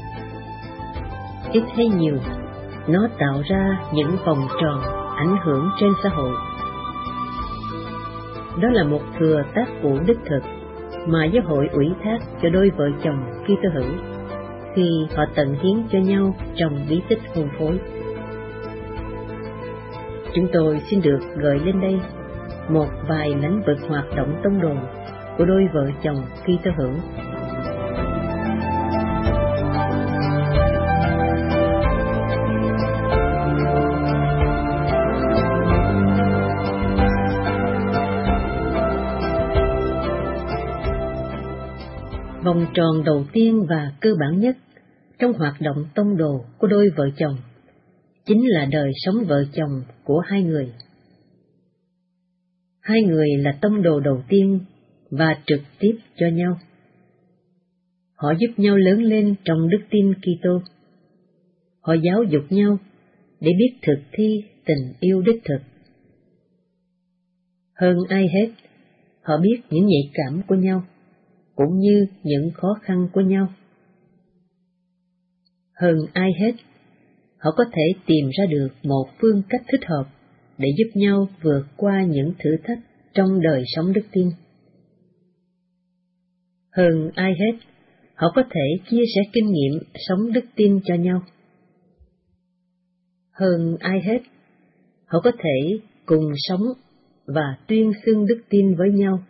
Ít hay nhiều, nó tạo ra những vòng tròn ảnh hưởng trên xã hội. Đó là một thừa tác vụ đích thực mà giáo hội ủy thác cho đôi vợ chồng Kitô hữu, khi họ tận hiến cho nhau trong bí tích hôn phối. Chúng tôi xin được gợi lên đây một vài lĩnh vực hoạt động tông đồ của đôi vợ chồng Kitô hữu. Vòng tròn đầu tiên và cơ bản nhất trong hoạt động tông đồ của đôi vợ chồng chính là đời sống vợ chồng của hai người. Hai người là tông đồ đầu tiên và trực tiếp cho nhau. Họ giúp nhau lớn lên trong đức tin Kitô. Họ giáo dục nhau để biết thực thi tình yêu đích thực. Hơn ai hết, họ biết những nhạy cảm của nhau, cũng như những khó khăn của nhau. Hơn ai hết, họ có thể tìm ra được một phương cách thích hợp để giúp nhau vượt qua những thử thách trong đời sống đức tin. Hơn ai hết, họ có thể chia sẻ kinh nghiệm sống đức tin cho nhau. Hơn ai hết, họ có thể cùng sống và tuyên xưng đức tin với nhau.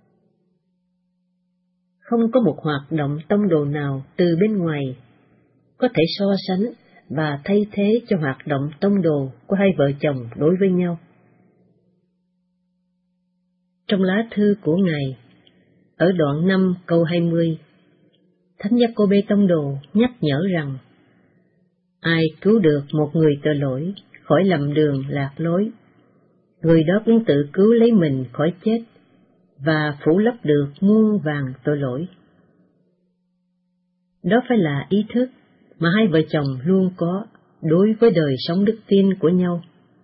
Không có một hoạt động tông đồ nào từ bên ngoài có thể so sánh và thay thế cho hoạt động tông đồ của hai vợ chồng đối với nhau. Trong lá thư của Ngài, ở đoạn năm câu hai mươi, Thánh Giacôbê tông đồ nhắc nhở rằng, ai cứu được một người tội lỗi khỏi lầm đường lạc lối, người đó cũng tự cứu lấy mình khỏi chết và phủ lấp được muôn vàn tội lỗi. Đó phải là ý thức mà hai vợ chồng luôn có đối với đời sống đức tin của nhau.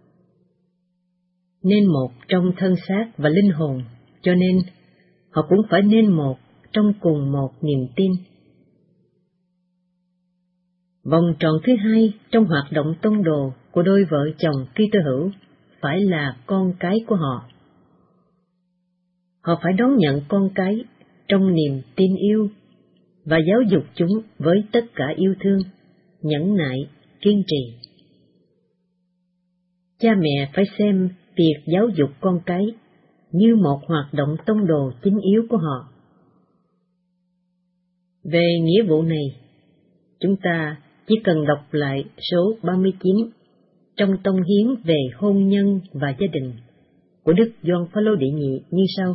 Nên một trong thân xác và linh hồn, cho nên họ cũng phải nên một trong cùng một niềm tin. Vòng tròn thứ hai trong hoạt động tông đồ của đôi vợ chồng Kitô hữu phải là con cái của họ. Họ phải đón nhận con cái trong niềm tin yêu và giáo dục chúng với tất cả yêu thương, nhẫn nại, kiên trì. Cha mẹ phải xem việc giáo dục con cái như một hoạt động tông đồ chính yếu của họ. Về nghĩa vụ này, chúng ta chỉ cần đọc lại số ba mươi chín trong tông hiến về hôn nhân và gia đình của Đức Gioan Phaolô đệ nhị như sau.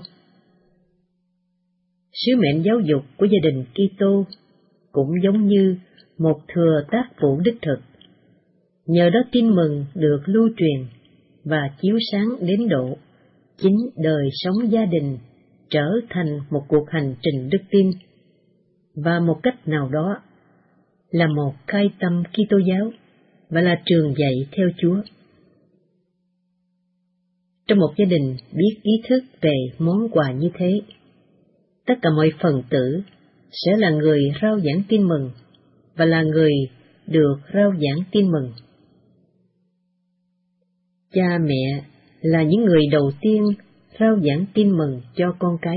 Sứ mệnh giáo dục của gia đình Kitô cũng giống như một thừa tác vụ đích thực. Nhờ đó tin mừng được lưu truyền và chiếu sáng đến độ chính đời sống gia đình trở thành một cuộc hành trình đức tin, và một cách nào đó là một khai tâm Kitô giáo và là trường dạy theo Chúa. Trong một gia đình biết ý thức về món quà như thế, tất cả mọi phần tử sẽ là người rao giảng tin mừng và là người được rao giảng tin mừng. Cha mẹ là những người đầu tiên rao giảng tin mừng cho con cái.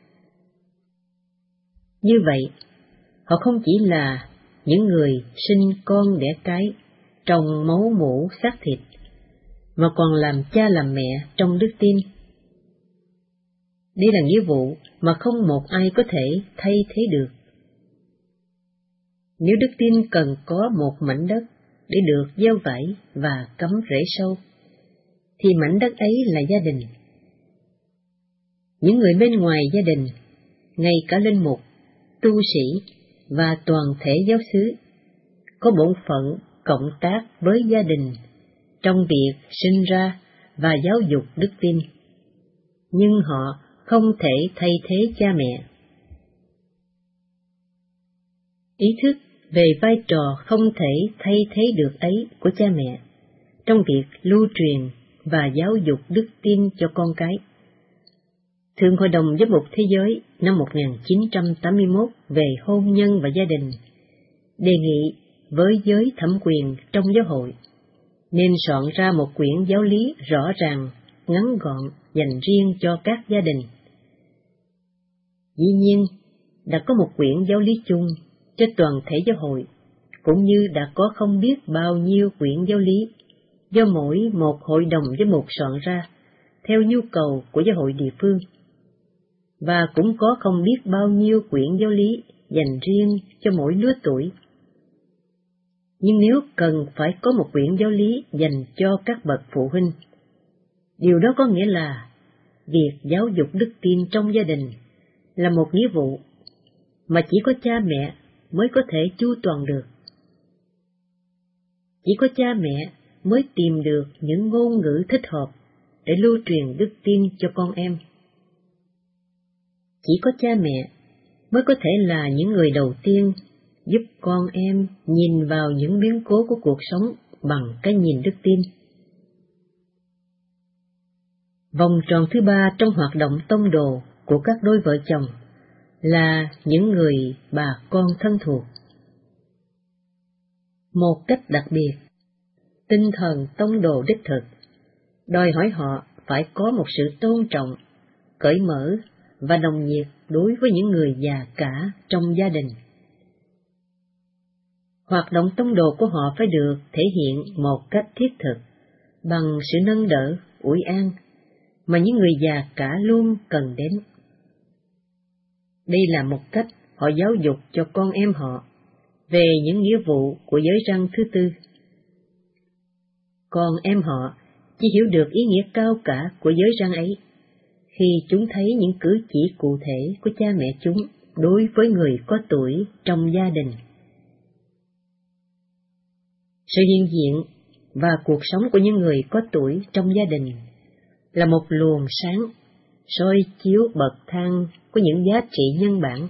Như vậy, họ không chỉ là những người sinh con đẻ cái trong máu mủ xác thịt, mà còn làm cha làm mẹ trong đức tin. Đây là nghĩa vụ mà không một ai có thể thay thế được. Nếu đức tin cần có một mảnh đất để được gieo vải và cắm rễ sâu, thì mảnh đất ấy là gia đình. Những người bên ngoài gia đình, ngay cả linh mục, tu sĩ và toàn thể giáo xứ, có bổn phận cộng tác với gia đình trong việc sinh ra và giáo dục đức tin, nhưng họ không thể thay thế cha mẹ. Ý thức về vai trò không thể thay thế được ấy của cha mẹ trong việc lưu truyền và giáo dục đức tin cho con cái. Thượng Hội đồng Giám mục Thế giới năm một nghìn chín trăm tám mươi mốt về hôn nhân và gia đình đề nghị với giới thẩm quyền trong giáo hội nên soạn ra một quyển giáo lý rõ ràng, ngắn gọn dành riêng cho các gia đình. Dĩ nhiên, đã có một quyển giáo lý chung cho toàn thể giáo hội, cũng như đã có không biết bao nhiêu quyển giáo lý do mỗi một hội đồng giám mục soạn ra theo nhu cầu của giáo hội địa phương, và cũng có không biết bao nhiêu quyển giáo lý dành riêng cho mỗi lứa tuổi. Nhưng nếu cần phải có một quyển giáo lý dành cho các bậc phụ huynh, điều đó có nghĩa là việc giáo dục đức tin trong gia đình là một nghĩa vụ mà chỉ có cha mẹ mới có thể chu toàn được. Chỉ có cha mẹ mới tìm được những ngôn ngữ thích hợp để lưu truyền đức tin cho con em. Chỉ có cha mẹ mới có thể là những người đầu tiên giúp con em nhìn vào những biến cố của cuộc sống bằng cái nhìn đức tin. Vòng tròn thứ ba trong hoạt động tông đồ của các đôi vợ chồng là những người bà con thân thuộc. Một cách đặc biệt, tinh thần tông đồ đích thực đòi hỏi họ phải có một sự tôn trọng, cởi mở và nồng nhiệt đối với những người già cả trong gia đình. Hoạt động tông đồ của họ phải được thể hiện một cách thiết thực, bằng sự nâng đỡ, ủi an mà những người già cả luôn cần đến. Đây là một cách họ giáo dục cho con em họ về những nghĩa vụ của giới răn thứ tư. Con em họ chỉ hiểu được ý nghĩa cao cả của giới răn ấy khi chúng thấy những cử chỉ cụ thể của cha mẹ chúng đối với người có tuổi trong gia đình. Sự hiện diện và cuộc sống của những người có tuổi trong gia đình là một luồng sáng soi chiếu bậc thang của những giá trị nhân bản.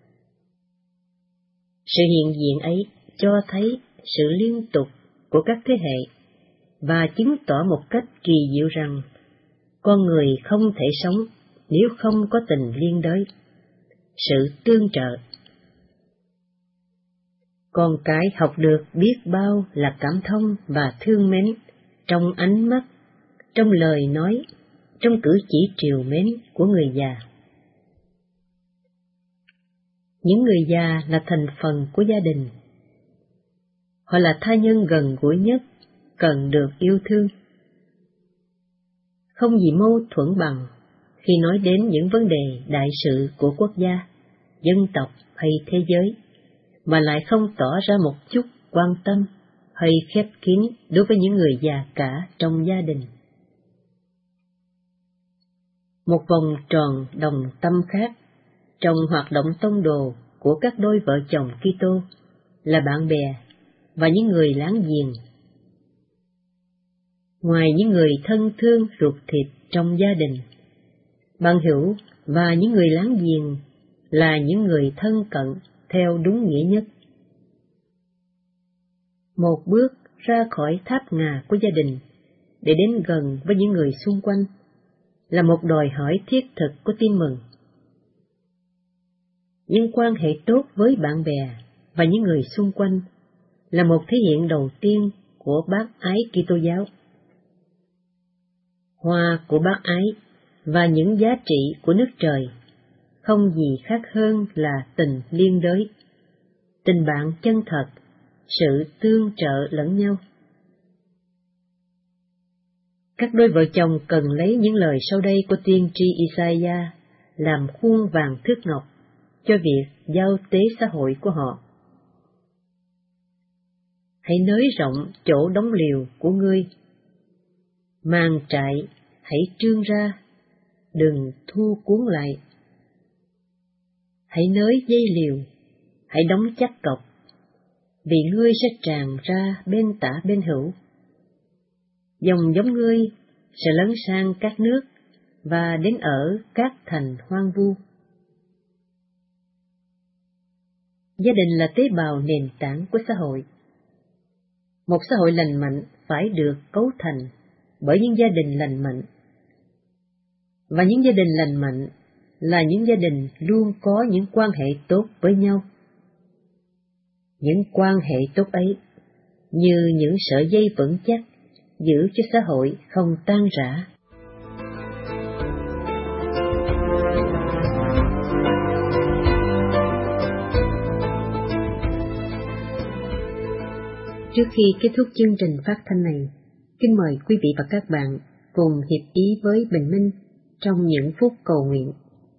Sự hiện diện ấy cho thấy sự liên tục của các thế hệ và chứng tỏ một cách kỳ diệu rằng con người không thể sống nếu không có tình liên đới, sự tương trợ. Con cái học được biết bao là cảm thông và thương mến trong ánh mắt, trong lời nói, trong cử chỉ trìu mến của người già. Những người già là thành phần của gia đình. Họ là tha nhân gần gũi nhất, cần được yêu thương. Không gì mâu thuẫn bằng khi nói đến những vấn đề đại sự của quốc gia, dân tộc hay thế giới, mà lại không tỏ ra một chút quan tâm hay khép kín đối với những người già cả trong gia đình. Một vòng tròn đồng tâm khác trong hoạt động tông đồ của các đôi vợ chồng Kitô là bạn bè và những người láng giềng. Ngoài những người thân thương ruột thịt trong gia đình, bạn hữu và những người láng giềng là những người thân cận theo đúng nghĩa nhất. Một bước ra khỏi tháp ngà của gia đình để đến gần với những người xung quanh là một đòi hỏi thiết thực của tin mừng. Những quan hệ tốt với bạn bè và những người xung quanh là một thể hiện đầu tiên của bác ái Kitô giáo. Hoa của bác ái và những giá trị của nước trời không gì khác hơn là tình liên đới, tình bạn chân thật, sự tương trợ lẫn nhau. Các đôi vợ chồng cần lấy những lời sau đây của tiên tri Isaiah làm khuôn vàng thước ngọc cho việc giao tế xã hội của họ. Hãy nới rộng chỗ đóng liều của ngươi, màn trại hãy trương ra, đừng thu cuốn lại. Hãy nới dây liều, hãy đóng chắc cọc, vì ngươi sẽ tràn ra bên tả bên hữu. Dòng giống ngươi sẽ lấn sang các nước và đến ở các thành hoang vu. Gia đình là tế bào nền tảng của xã hội. Một xã hội lành mạnh phải được cấu thành bởi những gia đình lành mạnh. Và những gia đình lành mạnh là những gia đình luôn có những quan hệ tốt với nhau. Những quan hệ tốt ấy như những sợi dây vững chắc giữ cho xã hội không tan rã. Trước khi kết thúc chương trình phát thanh này, kính mời quý vị và các bạn cùng hiệp ý với Bình Minh trong những phút cầu nguyện.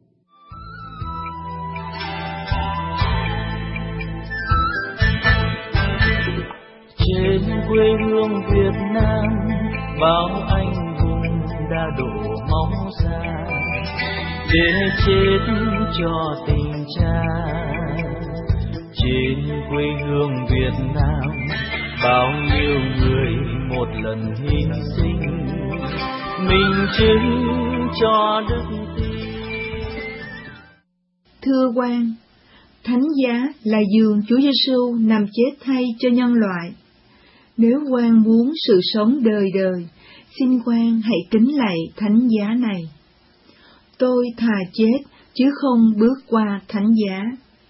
Trên quê hương Việt Nam, bao anh hùng đã đổ máu ra để chết cho tình cha. Trên quê hương Việt Nam, bao nhiêu người một lần hy sinh, mình chứng cho đức tin. Thưa quan, thánh giá là giường Chúa Giêsu nằm chết thay cho nhân loại. Nếu quan muốn sự sống đời đời, xin quan hãy kính lạy thánh giá này. Tôi thà chết chứ không bước qua thánh giá.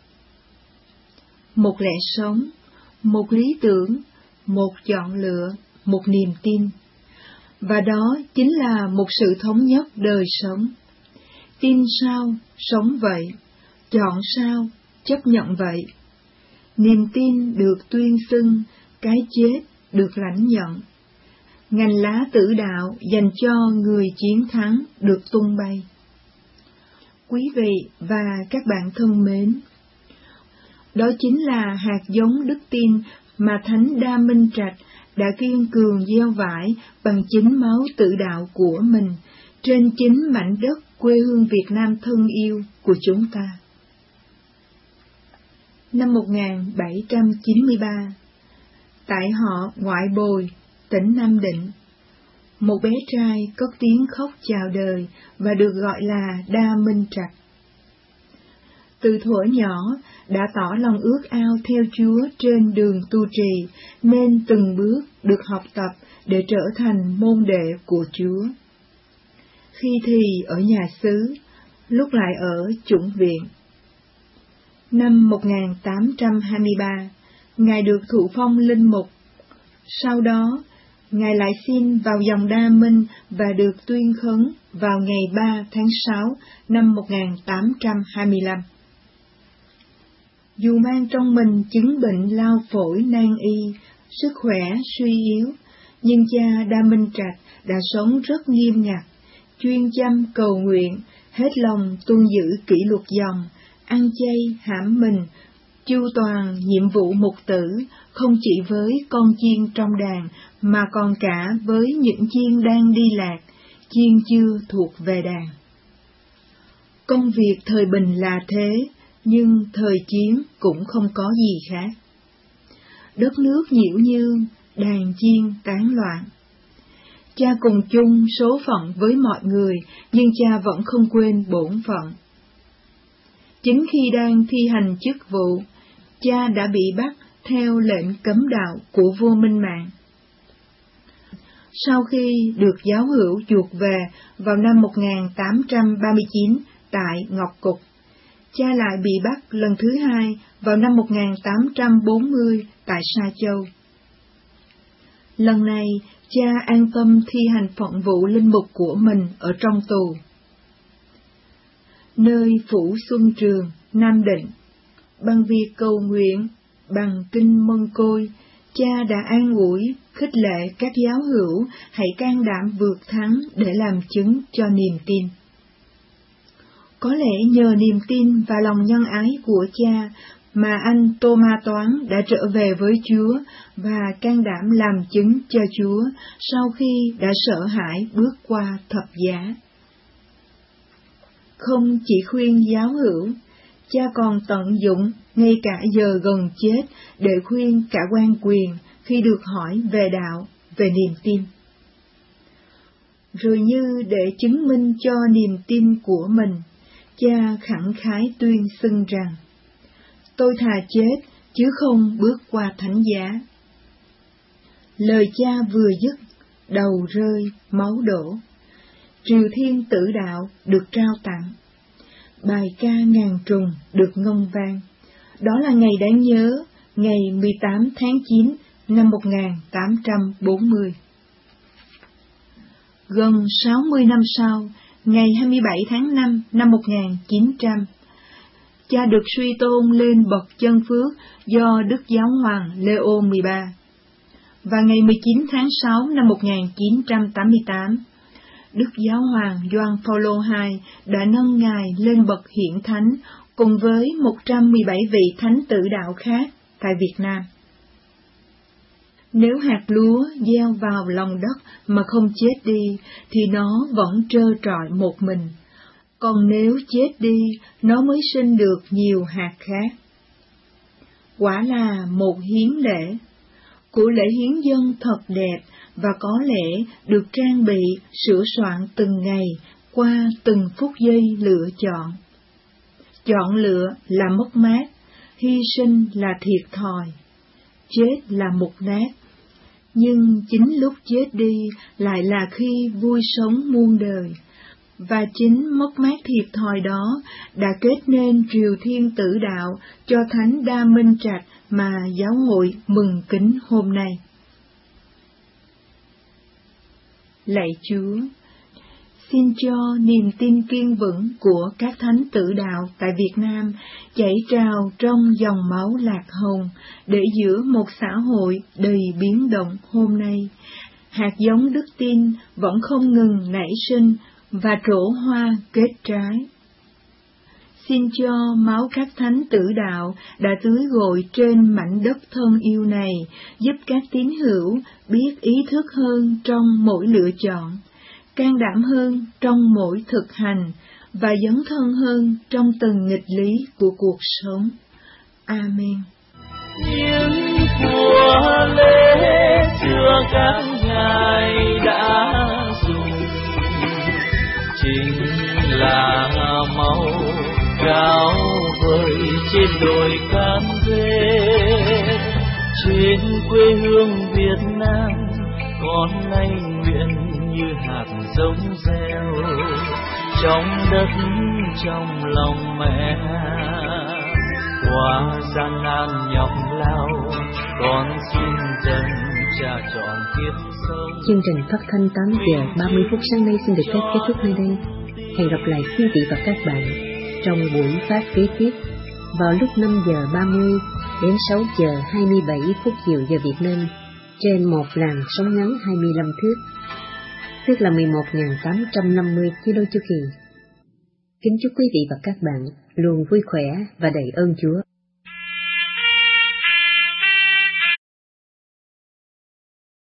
Một lẽ sống, một lý tưởng, một chọn lựa, một niềm tin. Và đó chính là một sự thống nhất đời sống. Tin sao, sống vậy. Chọn sao, chấp nhận vậy. Niềm tin được tuyên xưng, cái chết được lãnh nhận. Ngành lá tử đạo dành cho người chiến thắng được tung bay. Quý vị và các bạn thân mến, đó chính là hạt giống đức tin mà Thánh Đa Minh Trạch đã kiên cường gieo vải bằng chính máu tự đạo của mình trên chính mảnh đất quê hương Việt Nam thân yêu của chúng ta. Năm một nghìn bảy trăm chín mươi ba, tại họ Ngoại Bồi, tỉnh Nam Định, một bé trai cất tiếng khóc chào đời và được gọi là Đa Minh Trạch. Từ thuở nhỏ đã tỏ lòng ước ao theo Chúa trên đường tu trì, nên từng bước được học tập để trở thành môn đệ của Chúa. Khi thì ở nhà xứ, lúc lại ở chủng viện. Năm một nghìn tám trăm hai mươi ba, Ngài được thụ phong linh mục. Sau đó, Ngài lại xin vào dòng Đa Minh và được tuyên khấn vào ngày ba tháng sáu năm một nghìn tám trăm hai mươi lăm. Dù mang trong mình chứng bệnh lao phổi nan y, sức khỏe suy yếu, nhưng cha Đa Minh Trạch đã sống rất nghiêm ngặt, chuyên chăm cầu nguyện, hết lòng tuân giữ kỷ luật dòng, ăn chay hãm mình, chu toàn nhiệm vụ mục tử, không chỉ với con chiên trong đàn, mà còn cả với những chiên đang đi lạc, chiên chưa thuộc về đàn. Công việc thời bình là thế, nhưng thời chiến cũng không có gì khác. Đất nước nhiễu nhương, đàn chiên tán loạn. Cha cùng chung số phận với mọi người, nhưng cha vẫn không quên bổn phận. Chính khi đang thi hành chức vụ, cha đã bị bắt theo lệnh cấm đạo của vua Minh Mạng. Sau khi được giáo hữu chuộc về vào năm một nghìn tám trăm ba mươi chín tại Ngọc Cục, cha lại bị bắt lần thứ hai vào năm một nghìn tám trăm bốn mươi tại Sa Châu. Lần này, cha an tâm thi hành phận vụ linh mục của mình ở trong tù. Nơi Phủ Xuân Trường, Nam Định, bằng việc cầu nguyện, bằng kinh mân côi, cha đã an ủi, khích lệ các giáo hữu hãy can đảm vượt thắng để làm chứng cho niềm tin. Có lẽ nhờ niềm tin và lòng nhân ái của cha mà anh Tô Ma Toán đã trở về với Chúa và can đảm làm chứng cho Chúa sau khi đã sợ hãi bước qua thập giá. Không chỉ khuyên giáo hữu, cha còn tận dụng ngay cả giờ gần chết để khuyên cả quan quyền khi được hỏi về đạo, về niềm tin. Rồi như để chứng minh cho niềm tin của mình, cha khẳng khái tuyên xưng rằng, tôi thà chết chứ không bước qua thánh giá. Lời cha vừa dứt, đầu rơi, máu đổ. Triều Thiên Tử Đạo được trao tặng. Bài ca ngàn trùng được ngân vang. Đó là ngày đáng nhớ, ngày mười tám tháng chín năm một nghìn tám trăm bốn mươi. Gần sáu mươi năm sau, ngày hai mươi bảy tháng năm năm một nghìn chín trăm, cha được suy tôn lên bậc chân phước do Đức Giáo hoàng Leo mười ba. Và ngày mười chín tháng sáu năm một nghìn chín trăm tám mươi tám, Đức Giáo hoàng Gioan Phaolô hai đã nâng Ngài lên bậc hiển thánh cùng với một trăm mười bảy vị thánh tử đạo khác tại Việt Nam. Nếu hạt lúa gieo vào lòng đất mà không chết đi, thì nó vẫn trơ trọi một mình, còn nếu chết đi, nó mới sinh được nhiều hạt khác. Quả là một hiến lễ, của lễ hiến dân thật đẹp và có lẽ được trang bị, sửa soạn từng ngày qua từng phút giây lựa chọn. Chọn lựa là mất mát, hy sinh là thiệt thòi, chết là mục nát. Nhưng chính lúc chết đi lại là khi vui sống muôn đời, và chính mất mát thiệt thòi đó đã kết nên triều thiên tử đạo cho Thánh Đa Minh Trạch mà giáo hội mừng kính hôm nay. Lạy Chúa, xin cho niềm tin kiên vững của các thánh tử đạo tại Việt Nam chảy trào trong dòng máu lạc hồng, để giữa một xã hội đầy biến động hôm nay, hạt giống đức tin vẫn không ngừng nảy sinh và trổ hoa kết trái. Xin cho máu các thánh tử đạo đã tưới gội trên mảnh đất thân yêu này giúp các tín hữu biết ý thức hơn trong mỗi lựa chọn, can đảm hơn trong mỗi thực hành và dấn thân hơn trong từng nghịch lý của cuộc sống. Amen. Những của lễ xưa các ngài đã dùng chính là máu cao vời trên đồi cam rê, trên quê hương Việt Nam con nay nguyện như hạt giống gieo trong đất trong lòng mẹ. Qua gian nan nhọc lao, con xin dâng cha trọn kiếp sống. Chương trình phát thanh tám giờ ba mươi phút sáng nay xin được phép kết thúc nơi đây. Hẹn gặp lại quý vị và các bạn trong buổi phát kế tiếp vào lúc năm giờ ba mươi đến sáu giờ hai mươi bảy phút chiều giờ Việt Nam trên một làn sóng ngắn hai mươi lăm thước, tức là mười một nghìn tám trăm năm mươi ki lô chu kỳ. Kính chúc quý vị và các bạn luôn vui khỏe và đầy ơn Chúa.